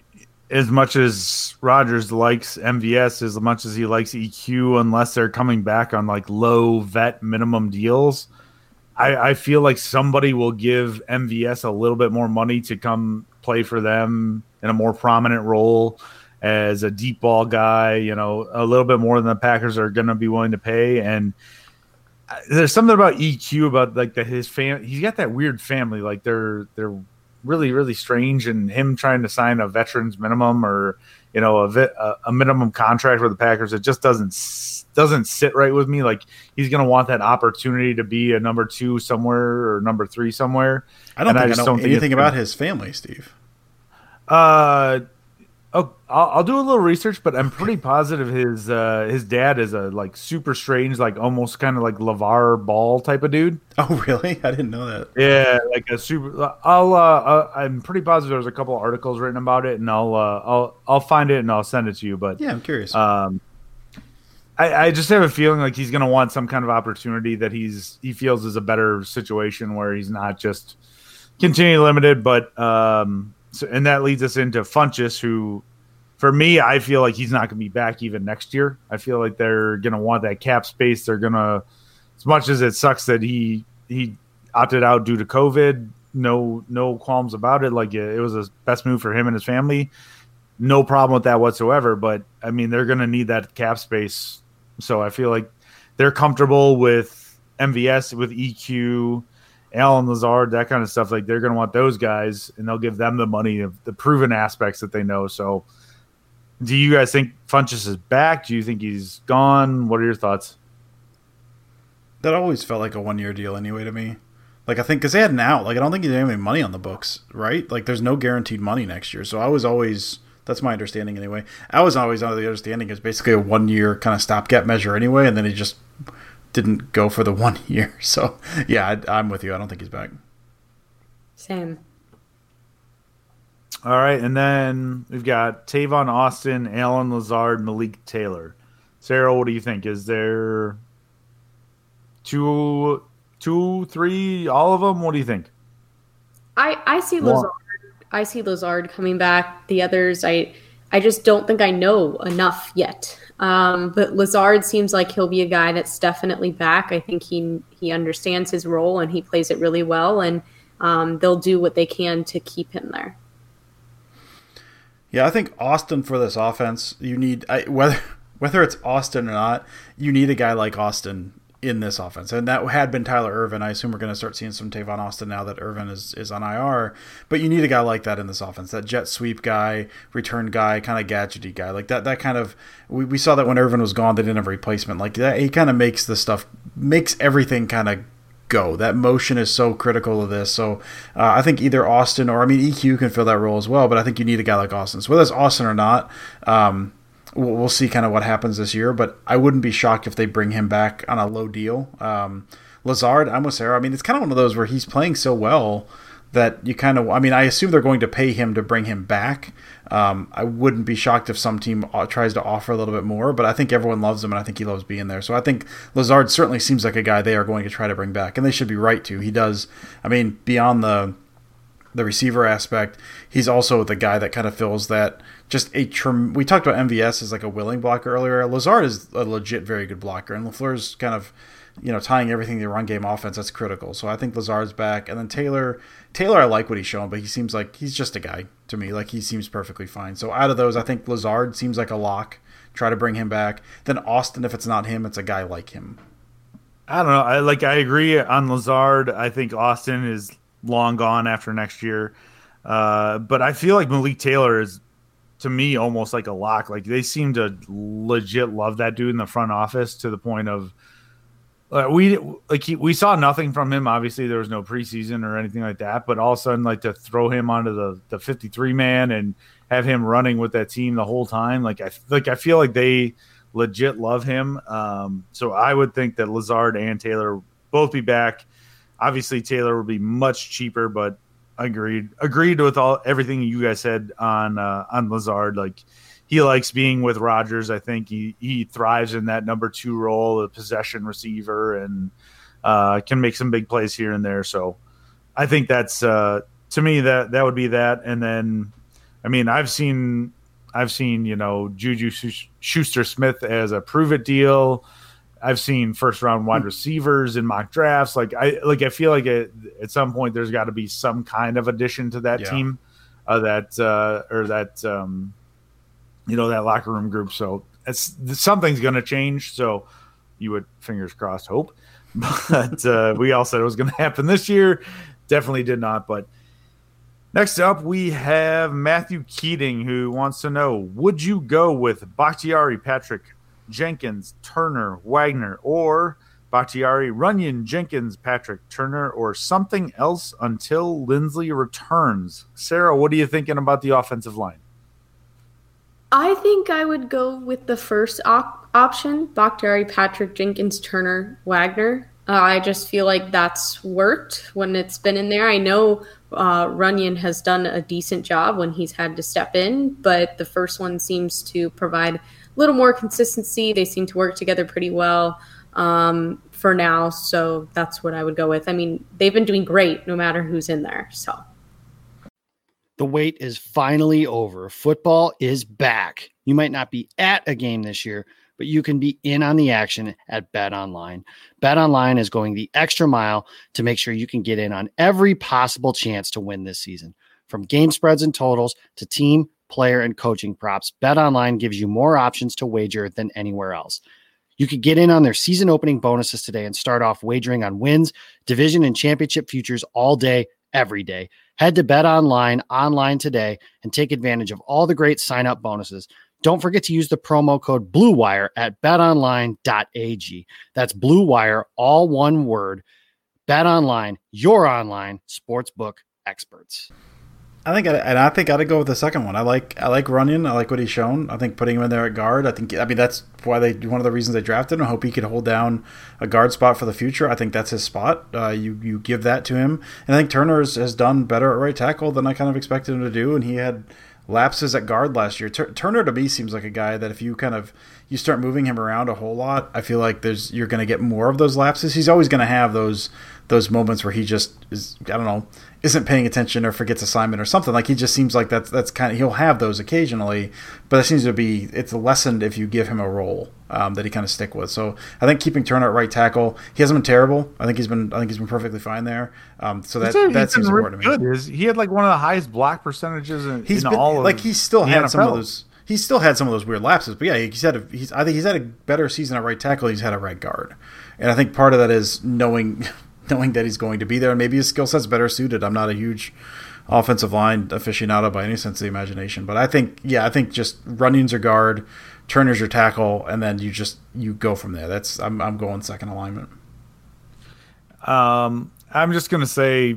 as much as Rodgers likes MVS, as much as he likes EQ, unless they're coming back on like low vet minimum deals, I feel like somebody will give MVS a little bit more money to come play for them in a more prominent role as a deep ball guy, you know, a little bit more than the Packers are going to be willing to pay. And there's something about EQ about like his family. He's got that weird family. Like they're really, really strange, and him trying to sign a veterans minimum or, you know, a minimum contract with the Packers, it just doesn't sit right with me. Like he's going to want that opportunity to be a number 2 somewhere or number 3 somewhere. I don't think anything about his family, Steve. I'll do a little research, but I'm pretty positive his dad is a like super strange, like almost kind of like LeVar Ball type of dude. Oh, really? I didn't know that. Yeah, like a super. I'm pretty positive there's a couple articles written about it, and I'll find it and I'll send it to you. But yeah, I'm curious. I just have a feeling like he's going to want some kind of opportunity that he feels is a better situation where he's not just continually limited, but and that leads us into Funchess, who, for me, I feel like he's not going to be back even next year. I feel like they're going to want that cap space. They're going to, as much as it sucks that he opted out due to COVID, no qualms about it. Like it was the best move for him and his family. No problem with that whatsoever. But I mean, they're going to need that cap space. So I feel like they're comfortable with MVS, with EQ, Allen Lazard, that kind of stuff. Like they're going to want those guys, and they'll give them the money of the proven aspects that they know. So do you guys think Funchess is back? Do you think he's gone? What are your thoughts? That always felt like a 1-year deal anyway to me. Like I think because they had an out. Like I don't think he didn't have any money on the books, right? Like there's no guaranteed money next year. So I was always, that's my understanding anyway. I was always under the understanding it's basically a 1-year kind of stopgap measure anyway, and then he just didn't go for the 1 year. So yeah, I'm with you. I don't think he's back. Same. All right, and then we've got Tavon Austin, Allen Lazard, Malik Taylor. Sarah, what do you think? Is there two, 3, all of them? What do you think? I see Lazard. I see Lazard coming back. The others, I just don't think I know enough yet. But Lazard seems like he'll be a guy that's definitely back. I think he understands his role and he plays it really well, and they'll do what they can to keep him there. Yeah, I think Austin for this offense, you need whether it's Austin or not, you need a guy like Austin in this offense. And that had been Tyler Ervin. I assume we're going to start seeing some Tavon Austin now that Ervin is on IR. But you need a guy like that in this offense, that jet sweep guy, return guy, kind of gadgety guy. Like that kind of – we saw that when Ervin was gone, they didn't have a replacement. Like that, he kind of makes everything kind of go. That motion is so critical of this. So I think either Austin or – I mean, EQ can fill that role as well, but I think you need a guy like Austin. So whether it's Austin or not we'll see kind of what happens this year, but I wouldn't be shocked if they bring him back on a low deal. Lazard, I'm with Sarah. I mean, it's kind of one of those where he's playing so well that you kind of – I mean, I assume they're going to pay him to bring him back. I wouldn't be shocked if some team tries to offer a little bit more, but I think everyone loves him, and I think he loves being there. So I think Lazard certainly seems like a guy they are going to try to bring back, and they should be right to. He does – I mean, beyond the receiver aspect, he's also the guy that kind of fills that – just we talked about MVS as like a willing blocker earlier. Lazard is a legit very good blocker, and LaFleur's kind of, tying everything to the run game offense. That's critical. So I think Lazard's back, and then Taylor, I like what he's shown, but he seems like he's just a guy to me. Like he seems perfectly fine. So out of those, I think Lazard seems like a lock. Try to bring him back. Then Austin, if it's not him, it's a guy like him. I don't know. I agree on Lazard. I think Austin is long gone after next year, but I feel like Malik Taylor is, to me, almost like a lock. Like they seem to legit love that dude in the front office to the point of we saw nothing from him. Obviously, there was no preseason or anything like that. But all of a sudden, like to throw him onto the 53 man and have him running with that team the whole time. I feel like they legit love him. So I would think that Lazard and Taylor both be back. Obviously, Taylor would be much cheaper, but agreed with everything you guys said on Lazard. Like he likes being with Rodgers. I think he thrives in that number 2 role, the possession receiver, and can make some big plays here and there. So I think that's to me that would be that. And then I mean, I've seen I've seen, Juju Schuster-Smith as a prove-it deal. I've seen first-round wide receivers in mock drafts. I feel like at some point there's got to be some kind of addition to that team, that locker room group. So something's going to change. So you would, fingers crossed, hope. But we all said it was going to happen this year. Definitely did not. But next up, we have Matthew Keating, who wants to know, would you go with Bakhtiari, Patrick, Jenkins, Turner, Wagner, or Bakhtiari, Runyon, Jenkins, Patrick, Turner, or something else until Lindsley returns? Sarah, what are you thinking about the offensive line? I think I would go with the first option, Bakhtiari, Patrick, Jenkins, Turner, Wagner. I just feel like that's worked when it's been in there. I know Runyon has done a decent job when he's had to step in, but the first one seems to provide a little more consistency. They seem to work together pretty well for now, so that's what I would go with. I mean, they've been doing great no matter who's in there. So the wait is finally over. Football is back. You might not be at a game this year, but you can be in on the action at BetOnline. BetOnline is going the extra mile to make sure you can get in on every possible chance to win this season. From game spreads and totals to team, player, and coaching props, BetOnline gives you more options to wager than anywhere else. You could get in on their season opening bonuses today and start off wagering on wins, division, and championship futures all day, every day. Head to BetOnline online today and take advantage of all the great sign-up bonuses. Don't forget to use the promo code BlueWire at betonline.ag. That's BlueWire, all one word. BetOnline, your online sportsbook experts. I think I'd go with the second one. I like Runyon. I like what he's shown. I think putting him in there at guard. That's why one of the reasons they drafted him. I hope he could hold down a guard spot for the future. I think that's his spot. You give that to him, and I think Turner has done better at right tackle than I kind of expected him to do, and he had lapses at guard last year. Turner to me seems like a guy that if you start moving him around a whole lot, I feel like you're going to get more of those lapses. He's always going to have those moments where he just isn't paying attention or forgets assignment or something. Like, he just seems like that's kind of, he'll have those occasionally, but it seems to be, it's lessened if you give him a role that he kind of stick with. So I think keeping Turner at right tackle, he hasn't been terrible. I think he's been perfectly fine there. So that seems important to me. Good. He had like one of the highest block percentages he still had some of those. He still had some of those weird lapses, but yeah, I think he's had a better season at right tackle. He's had a right guard, and I think part of that is knowing that he's going to be there, and maybe his skill set's better suited. I'm not a huge offensive line aficionado by any sense of the imagination, but I think just Runyon's your guard, Turner's your tackle, and then you go from there. I'm going second alignment. I'm just gonna say,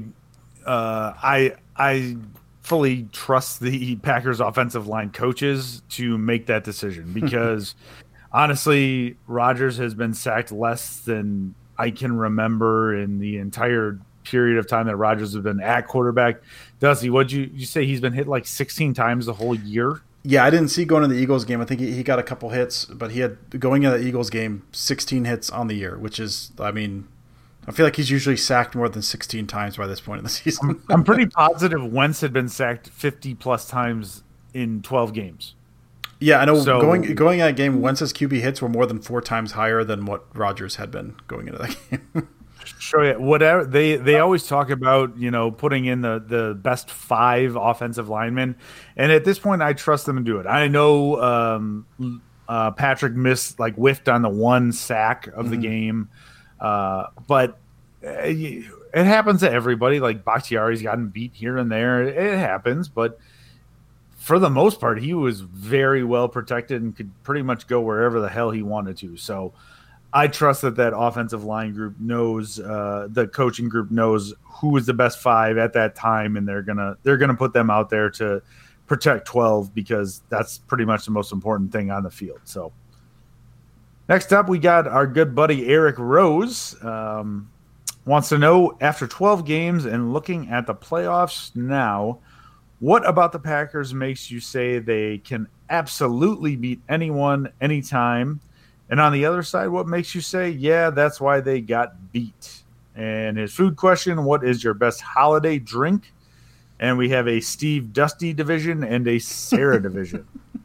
I fully trust the Packers offensive line coaches to make that decision, because honestly, Rodgers has been sacked less than I can remember in the entire period of time that Rodgers has been at quarterback. Dusty, what'd you say? He's been hit like 16 times the whole year? Yeah, I didn't see going to the Eagles game. I think he got a couple hits, but he had, going into the Eagles game, 16 hits on the year, which is, I feel like he's usually sacked more than 16 times by this point in the season. I'm pretty positive Wentz had been sacked 50-plus times in 12 games. Yeah, I know. So, going that game, Wentz's QB hits were more than 4 times higher than what Rodgers had been going into that game. Sure, yeah. Whatever they always talk about, putting in the best 5 offensive linemen, and at this point, I trust them to do it. I know Patrick whiffed on the one sack of the game. But it happens to everybody. Like, Bakhtiari's gotten beat here and there. It happens, but for the most part, he was very well protected and could pretty much go wherever the hell he wanted to. So I trust that offensive line group knows, the coaching group knows who is the best 5 at that time, and they're gonna put them out there to protect 12, because that's pretty much the most important thing on the field. So. Next up, we got our good buddy Eric Rose. Wants to know, after 12 games and looking at the playoffs now, what about the Packers makes you say they can absolutely beat anyone, anytime? And on the other side, what makes you say, yeah, that's why they got beat? And his food question, what is your best holiday drink? And we have a Steve Dusty division and a Sarah division.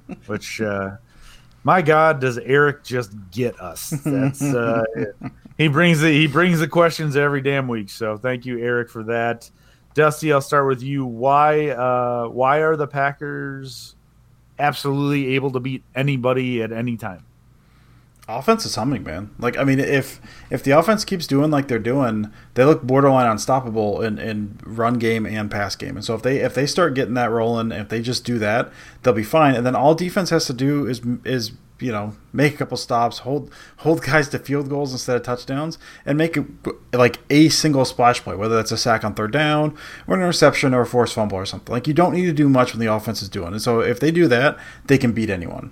which my God, does Eric just get us? That's he brings the questions every damn week. So thank you, Eric, for that. Dusty, I'll start with you. Why are the Packers absolutely able to beat anybody at any time? Offense is humming, man. Like, I mean, if the offense keeps doing like they're doing, they look borderline unstoppable in run game and pass game. And so if they start getting that rolling, if they just do that, they'll be fine. And then all defense has to do is make a couple stops, hold guys to field goals instead of touchdowns, and make it like a single splash play, whether that's a sack on third down or an interception or a forced fumble or something. Like, you don't need to do much when the offense is doing. And so if they do that, they can beat anyone.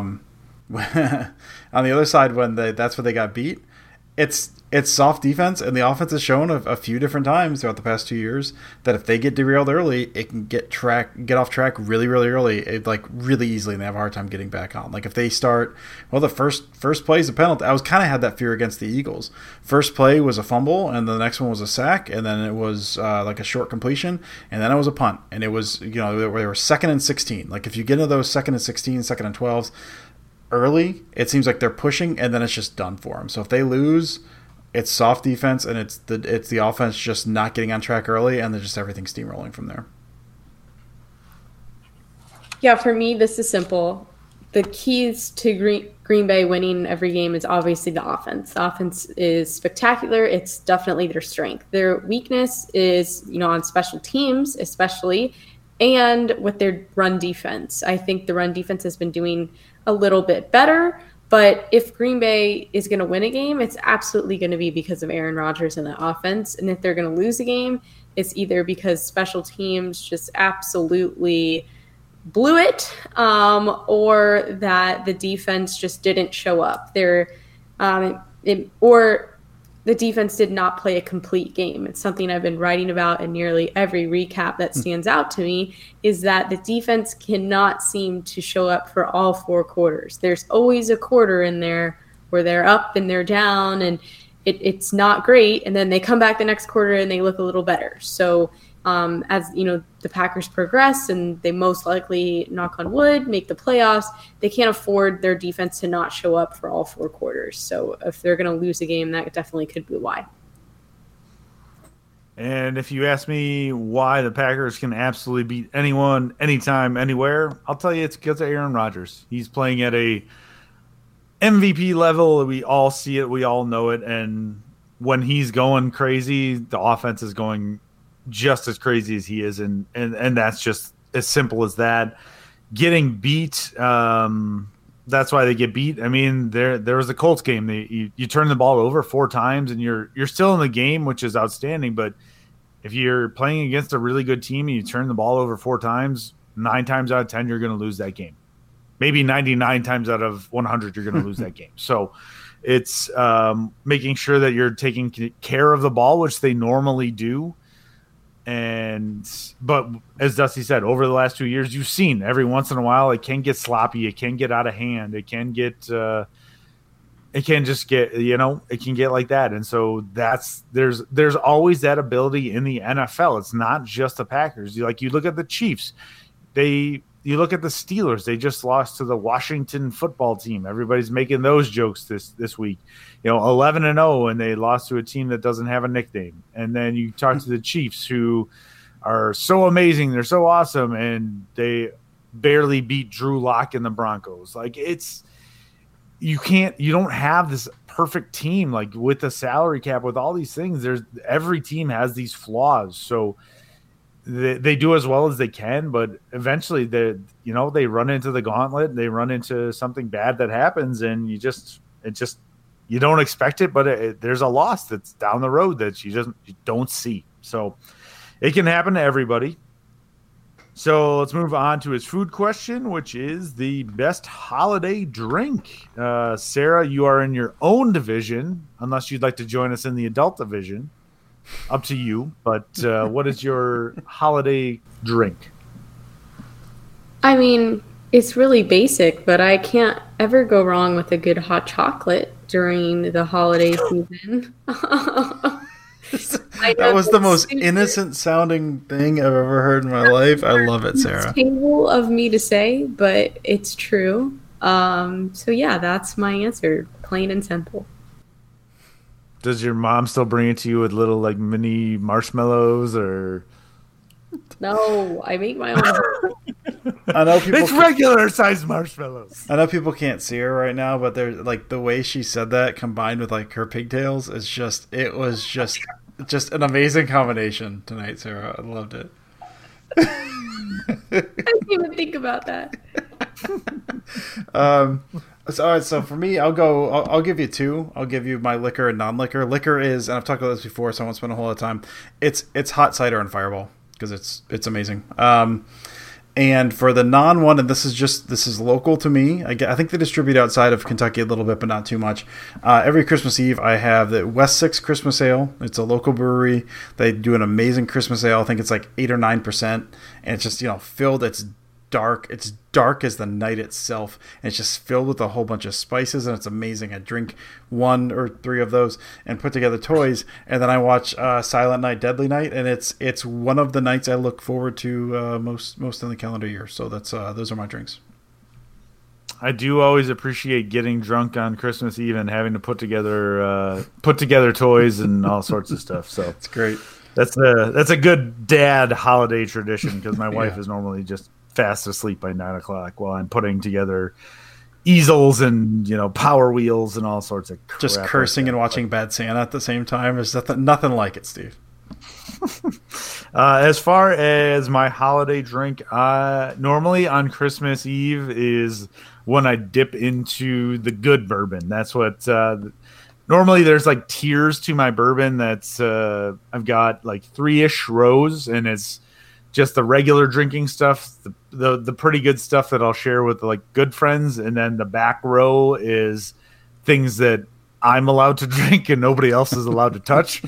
On the other side, when that's where they got beat, it's soft defense, and the offense has shown a few different times throughout the past 2 years that if they get derailed early, it can get off track really, really early, really easily, and they have a hard time getting back on. Like, if they start, well, the first play is a penalty. I was kind of had that fear against the Eagles. First play was a fumble, and the next one was a sack, and then it was like a short completion, and then it was a punt, and it was they were 2nd and 16. Like, if you get into those 2nd and 16, 2nd and 12s early, it seems like they're pushing, and then it's just done for them. So if they lose, it's soft defense, and it's the offense just not getting on track early, and then just everything steamrolling from there. Yeah, for me, this is simple. The keys to Green Bay winning every game is obviously the offense. The offense is spectacular. It's definitely their strength. Their weakness is, on special teams, especially, and with their run defense. I think the run defense has been doing a little bit better, but if Green Bay is going to win a game, it's absolutely going to be because of Aaron Rodgers and the offense. And if they're going to lose a game, it's either because special teams just absolutely blew it, or that the defense just didn't show up. Or the defense did not play a complete game. It's something I've been writing about in nearly every recap that stands out to me, is that the defense cannot seem to show up for all 4 quarters. There's always a quarter in there where they're up and they're down, and it's not great. And then they come back the next quarter and they look a little better. So as the Packers progress, and they most likely, knock on wood, make the playoffs, they can't afford their defense to not show up for all 4 quarters. So if they're going to lose a game, that definitely could be why. And if you ask me why the Packers can absolutely beat anyone, anytime, anywhere, I'll tell you it's because of Aaron Rodgers. He's playing at a MVP level. We all see it. We all know it. And when he's going crazy, the offense is going just as crazy as he is, and that's just as simple as that. Getting beat, that's why they get beat. I mean, there was a Colts game. You turn the ball over 4 times, and you're still in the game, which is outstanding. But if you're playing against a really good team and you turn the ball over 4 times, 9 times out of 10 you're going to lose that game. Maybe 99 times out of 100 you're going to lose that game. So it's making sure that you're taking care of the ball, which they normally do. But as Dusty said, over the last 2 years, you've seen every once in a while it can get sloppy, it can get out of hand, it can get it can just get it can get like that. And so there's always that ability in the NFL. It's not just the Packers. You look at the Chiefs, you look at the Steelers, they just lost to the Washington football team. Everybody's making those jokes this week. 11-0, and they lost to a team that doesn't have a nickname. And then you talk to the Chiefs, who are so amazing, they're so awesome, and they barely beat Drew Lock and the Broncos. Like, you don't have this perfect team, like with the salary cap, with all these things. Every team has these flaws. So they do as well as they can, but eventually they run into the gauntlet, they run into something bad that happens, and you don't expect it, but there's a loss that's down the road that you don't see. So it can happen to everybody. So let's move on to his food question, which is the best holiday drink. Sarah, you are in your own division, unless you'd like to join us in the adult division. Up to you. But what is your holiday drink? I mean, it's really basic, but I can't ever go wrong with a good hot chocolate during the holiday season. That was the most innocent sounding thing I've ever heard in my life. I love it, Sarah. It's painful of me to say, but it's true. So yeah, that's my answer. Plain and simple. Does your mom still bring it to you with little like mini marshmallows or? No, I make my own. I know people. It's regular sized marshmallows. I know people can't see her right now, but they're like the way she said that combined with like her pigtails is it was just an amazing combination tonight, Sarah. I loved it. I didn't even think about that. So for me, I'll give you two. I'll give you my liquor and non-liquor. Liquor is, and I've talked about this before, so I won't spend a whole lot of time. It's hot cider and Fireball because it's amazing. And for the non one, and this is local to me. I think they distribute outside of Kentucky a little bit, but not too much. Every Christmas Eve, I have the West Six Christmas Ale. It's a local brewery. They do an amazing Christmas ale. I think it's like 8 or 9%, and it's just filled. It's dark. It's dark as the night itself, and it's just filled with a whole bunch of spices, and it's amazing. I drink 1 or 3 of those and put together toys, and then I watch Silent Night, Deadly Night, and it's one of the nights I look forward to most in the calendar year. So that's those are my drinks. I do always appreciate getting drunk on Christmas Eve and having to put together toys and all sorts of stuff. So it's great. That's a good dad holiday tradition because my wife is normally just fast asleep by 9 o'clock while I'm putting together easels and Power Wheels and all sorts of crap. Just cursing and watching Bad Santa at the same time. There's nothing like it, Steve. As far as my holiday drink, normally on Christmas Eve is when I dip into the good bourbon. That's what normally there's like tiers to my bourbon. That's I've got like 3-ish rows, and it's just the regular drinking stuff, the pretty good stuff that I'll share with like good friends, and then the back row is things that I'm allowed to drink and nobody else is allowed to touch.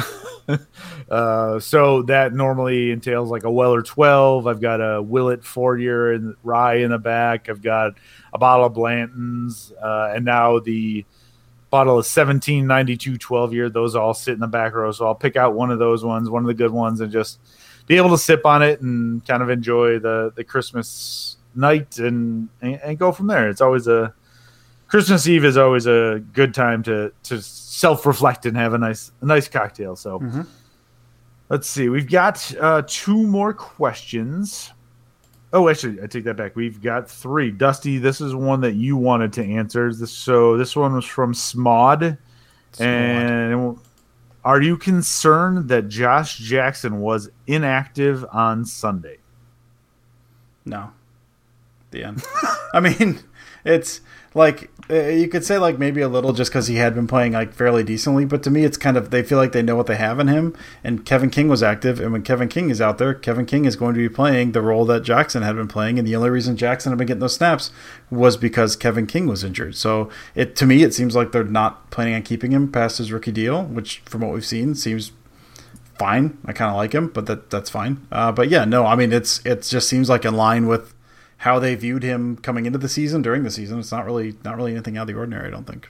So that normally entails like a Weller 12. I've got a Willet 4-year and rye in the back. I've got a bottle of Blanton's, and now the bottle of 1792 12-year. Those all sit in the back row. So I'll pick out one of those ones, one of the good ones, and just be able to sip on it and kind of enjoy the Christmas night and go from there. It's always Christmas Eve is always a good time to self-reflect and have a nice cocktail. So Let's see. We've got 2 more questions. Oh, actually, I take that back. We've got 3. Dusty, this is one that you wanted to answer. So this one was from Smod. And are you concerned that Josh Jackson was inactive on Sunday? No. The end. I mean, it's like you could say like maybe a little just because he had been playing like fairly decently, but to me it's kind of they feel like they know what they have in him. And Kevin King was active, and when Kevin King is out there, Kevin King is going to be playing the role that Jackson had been playing, and the only reason Jackson had been getting those snaps was because Kevin King was injured. So to me it seems like they're not planning on keeping him past his rookie deal, which from what we've seen seems fine. I kind of like him, but that's fine. But yeah, no, I mean it just seems like in line with how they viewed him coming into the season, during the season. It's not really anything out of the ordinary, I don't think.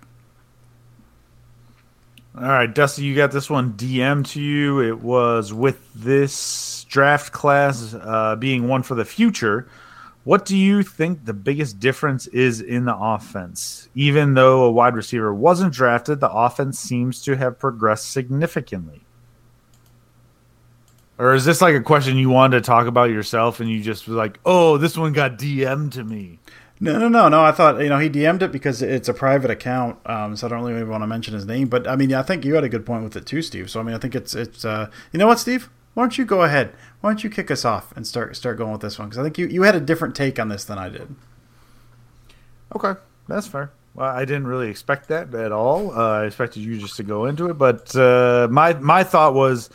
All right, Dusty, you got this one DM'd to you. It was with this draft class being one for the future. What do you think the biggest difference is in the offense? Even though a wide receiver wasn't drafted, the offense seems to have progressed significantly. Or is this like a question you wanted to talk about yourself and you just were like, oh, this one got DM'd to me? No. I thought, he DM'd it because it's a private account, so I don't really want to mention his name. But, I mean, I think you had a good point with it too, Steve. So, I mean, I think it's you know what, Steve? Why don't you go ahead? Why don't you kick us off and start going with this one? Because I think you had a different take on this than I did. Okay, that's fair. Well, I didn't really expect that at all. I expected you just to go into it. But my thought was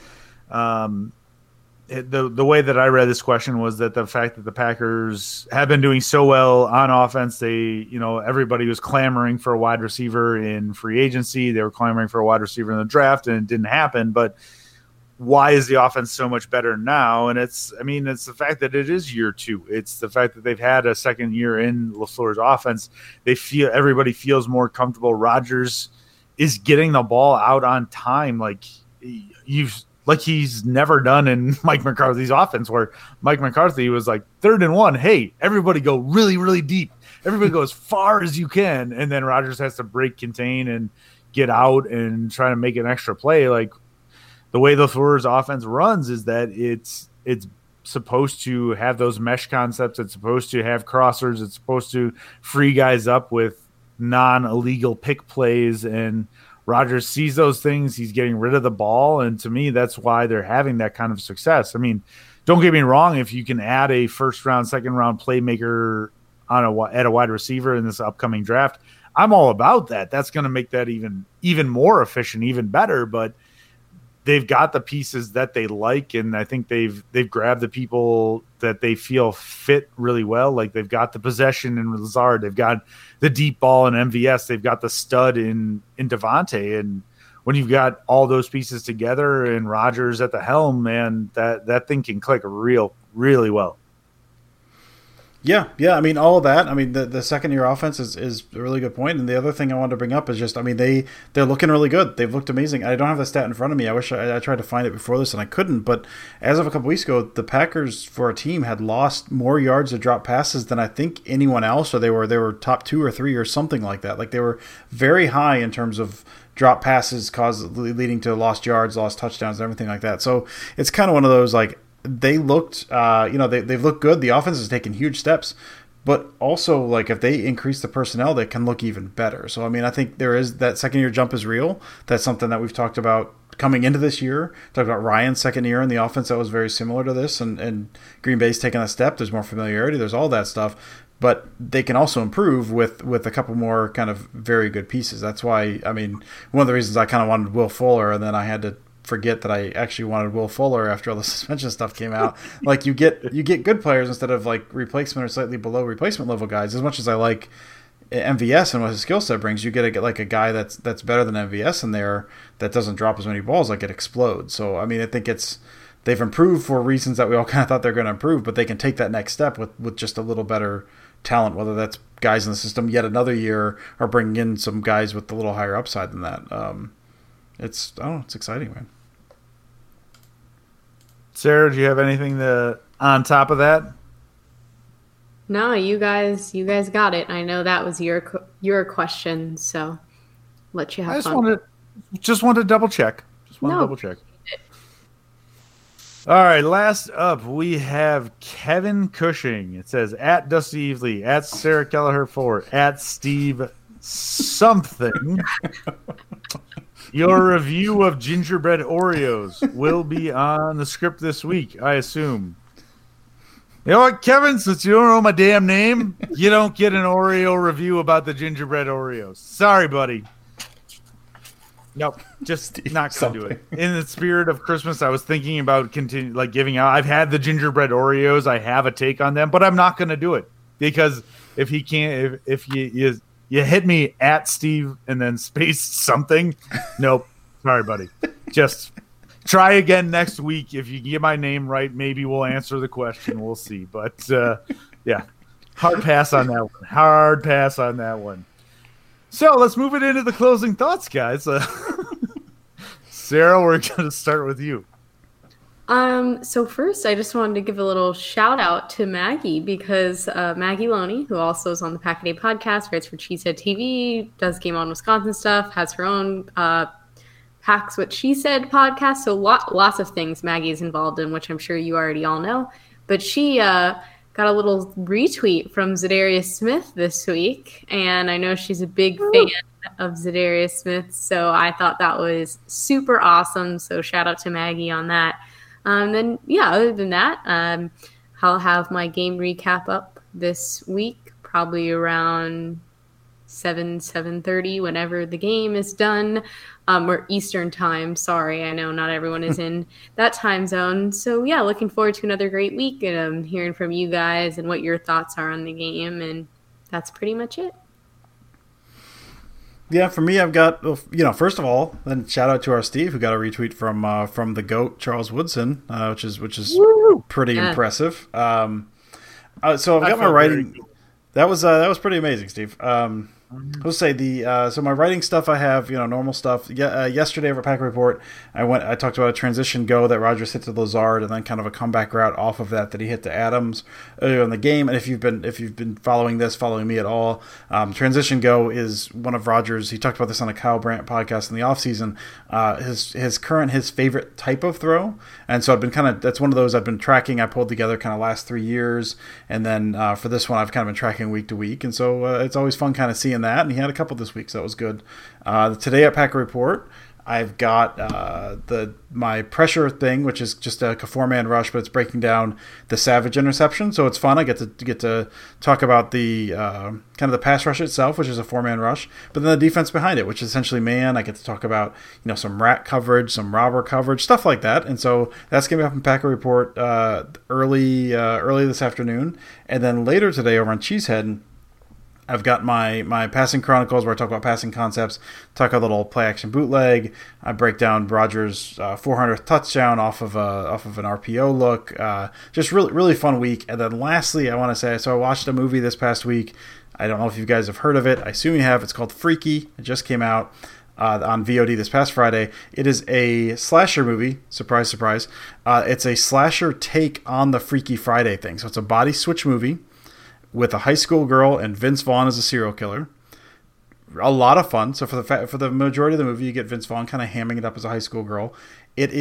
the way that I read this question was that the fact that the Packers have been doing so well on offense, everybody was clamoring for a wide receiver in free agency. They were clamoring for a wide receiver in the draft, and it didn't happen. But why is the offense so much better now? And it's the fact that it is year 2. It's the fact that they've had a second year in LaFleur's offense. Everybody feels more comfortable. Rodgers is getting the ball out on time. Like like he's never done in Mike McCarthy's offense, where Mike McCarthy was like 3rd and 1. Hey, everybody go really, really deep. Everybody go as far as you can. And then Rodgers has to break, contain, and get out and try to make an extra play. Like the way the LaFleur's offense runs is that it's supposed to have those mesh concepts. It's supposed to have crossers. It's supposed to free guys up with non-illegal pick plays. And Rodgers sees those things. He's getting rid of the ball. And to me, that's why they're having that kind of success. I mean, don't get me wrong. If you can add a first-round, second-round playmaker at a wide receiver in this upcoming draft, I'm all about that. That's going to make that even more efficient, even better. But they've got the pieces that they like, and I think they've grabbed the people that they feel fit really well. Like they've got the possession in Lazard, they've got the deep ball in MVS, they've got the stud in Devontae, and when you've got all those pieces together and Rodgers at the helm, man, that thing can click really well. Yeah. I mean, all of that. I mean, the second-year offense is a really good point. And the other thing I wanted to bring up is just, I mean, they're looking really good. They've looked amazing. I don't have the stat in front of me. I wish I tried to find it before this and I couldn't. But as of a couple weeks ago, the Packers, for a team, had lost more yards of drop passes than I think anyone else, or they were top 2 or 3 or something like that. Like they were very high in terms of drop passes leading to lost yards, lost touchdowns, and everything like that. So it's kind of one of those, like, they looked, they've looked good. The offense has taken huge steps, but also, like, if they increase the personnel, they can look even better. So, I mean, I think there is that second-year jump is real. That's something that we've talked about coming into this year. Talked about Ryan's second year in the offense that was very similar to this, and Green Bay's taken a step. There's more familiarity. There's all that stuff. But they can also improve with a couple more kind of very good pieces. That's why, I mean, one of the reasons I kind of wanted Will Fuller, and then I had to forget that I actually wanted Will Fuller after all the suspension stuff came out. Like you get good players instead of like replacement or slightly below replacement level guys. As much as I like MVS and what his skill set brings, you get a guy that's better than MVS in there that doesn't drop as many balls, like it explodes. So I mean, I think they've improved for reasons that we all kind of thought they're going to improve, but they can take that next step with just a little better talent, whether that's guys in the system yet another year or bringing in some guys with a little higher upside than that. It's exciting, man. Sarah, do you have anything on top of that? No, you guys got it. I know that was your question, so let you have fun. Just wanted to double check. All right, last up we have Kevin Cushing. It says at Dusty Evely, at Sarah Kelleher 4, at Steve something. Your review of gingerbread Oreos will be on the script this week, I assume. You know what, Kevin? Since you don't know my damn name, you don't get an Oreo review about the gingerbread Oreos. Sorry, buddy. Nope, just not going to do it. In the spirit of Christmas, I was thinking about giving out. I've had the gingerbread Oreos. I have a take on them, but I'm not going to do it because if he can't, if you hit me at Steve and then space something. Nope. Sorry, buddy. Just try again next week. If you get my name right, maybe we'll answer the question. We'll see. But, yeah, hard pass on that one. So let's move it into the closing thoughts, guys. Sarah, we're going to start with you. So first, I just wanted to give a little shout out to Maggie because Maggie Loney, who also is on the Pack a Day podcast, writes for Cheesehead TV, does Game On Wisconsin stuff, has her own Packs What She Said podcast. So lots of things Maggie is involved in, which I'm sure you already all know. But she got a little retweet from Zadarius Smith this week, and I know she's a big fan of Zadarius Smith, so I thought that was super awesome. So shout out to Maggie on that. Then, yeah, other than that, I'll have my game recap up this week, probably around 7:30, whenever the game is done, or Eastern time. Sorry, I know not everyone is in that time zone. So, yeah, looking forward to another great week and hearing from you guys and what your thoughts are on the game. And that's pretty much it. Yeah, for me, I've got, first of all, then shout out to our Steve, who got a retweet from the GOAT, Charles Woodson, which is pretty impressive. So I've got my writing. That was pretty amazing, Steve. I'll say so my writing stuff I have, normal stuff. Yesterday over Packer Report, I talked about a transition go that Rodgers hit to Lazard, and then kind of a comeback route off of that he hit to Adams earlier in the game. And if you've been following me at all, transition go is one of Rodgers. He talked about this on a Kyle Brandt podcast in the offseason. His favorite type of throw, and so I've been that's one of those I've been tracking. I pulled together kind of last 3 years, and then for this one I've kind of been tracking week to week, and so it's always fun kind of seeing that, and he had a couple this week, so that was good. Today at Packer Report, I've got my pressure thing, which is just a 4-man rush, but it's breaking down the Savage interception, so it's fun. I get to talk about the kind of the pass rush itself, which is a 4-man rush, but then the defense behind it, which is essentially man. I get to talk about some rat coverage, some robber coverage, stuff like that, and so that's gonna be up in Packer Report early this afternoon, and then later today over on Cheesehead, I've got my passing chronicles where I talk about passing concepts, talk a little play action bootleg. I break down Rodgers' 400th touchdown off of an RPO look. Just really fun week. And then lastly, I want to say, so I watched a movie this past week. I don't know if you guys have heard of it. I assume you have. It's called Freaky. It just came out on VOD this past Friday. It is a slasher movie. Surprise, surprise. It's a slasher take on the Freaky Friday thing. So it's a body switch movie with a high school girl and Vince Vaughn as a serial killer. A lot of fun. So for the majority of the movie, you get Vince Vaughn kind of hamming it up as a high school girl. It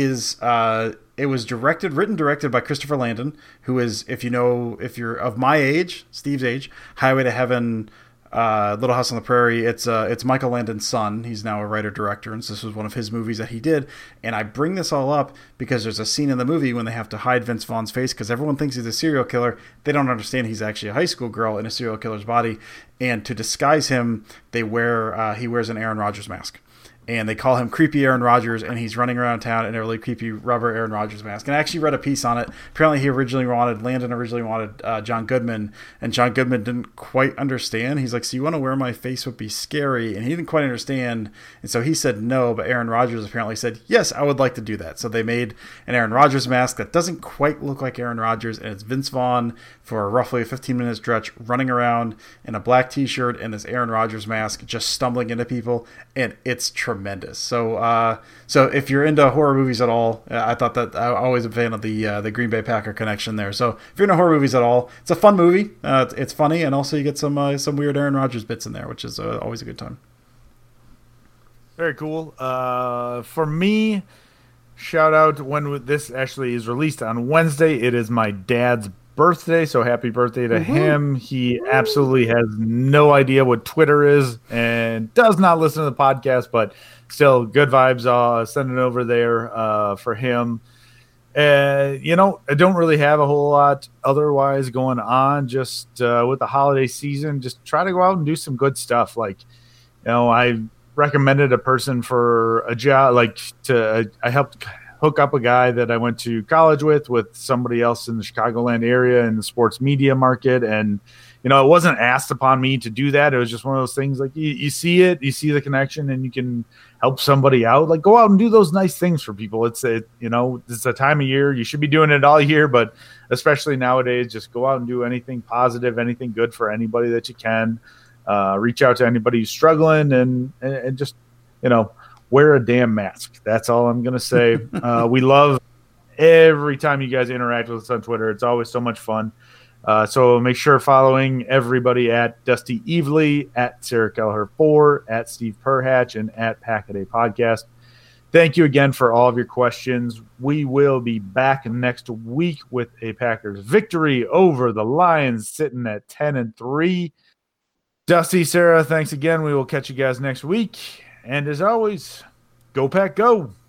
was written directed by Christopher Landon, who is, if you're of my age, Steve's age, Highway to Heaven, Little House on the Prairie. It's Michael Landon's son. He's now a writer-director, and so this was one of his movies that he did. And I bring this all up because there's a scene in the movie when they have to hide Vince Vaughn's face because everyone thinks he's a serial killer. They don't understand he's actually a high school girl in a serial killer's body. And to disguise him, he wears an Aaron Rodgers mask. And they call him Creepy Aaron Rodgers, and he's running around town in a really creepy rubber Aaron Rodgers mask. And I actually read a piece on it. Apparently, Landon originally wanted John Goodman, and John Goodman didn't quite understand. He's like, so you want to wear my face would be scary? And he didn't quite understand. And so he said no, but Aaron Rodgers apparently said, yes, I would like to do that. So they made an Aaron Rodgers mask that doesn't quite look like Aaron Rodgers, and it's Vince Vaughn for roughly a 15-minute stretch running around in a black t-shirt and this Aaron Rodgers mask just stumbling into people, and it's tremendous. So if you're into horror movies at all, I thought that I'm always a fan of the Green Bay Packer connection there. So if you're into horror movies at all, it's a fun movie. It's funny, and also you get some weird Aaron Rodgers bits in there, which is always a good time. Very cool. For me, shout out when this actually is released on Wednesday. It is my dad's birthday, so happy birthday to him. He absolutely has no idea what Twitter is and does not listen to the podcast, but still good vibes sending over there for him. I don't really have a whole lot otherwise going on, just with the holiday season, just try to go out and do some good stuff. I recommended a person for a job, I helped hook up a guy that I went to college with somebody else in the Chicagoland area in the sports media market. And, it wasn't asked upon me to do that. It was just one of those things like you see it, you see the connection, and you can help somebody out. Like, go out and do those nice things for people. It's a time of year. You should be doing it all year, but especially nowadays, just go out and do anything positive, anything good for anybody that you can. Reach out to anybody who's struggling and just, wear a damn mask. That's all I'm going to say. We love every time you guys interact with us on Twitter. It's always so much fun. So make sure following everybody at Dusty Evely, at Sarah Kelleher 4, at Steve Perhatch, and at Pack-A-Day Podcast. Thank you again for all of your questions. We will be back next week with a Packers victory over the Lions, sitting at 10-3. Dusty, Sarah, thanks again. We will catch you guys next week. And as always, go Pack, go!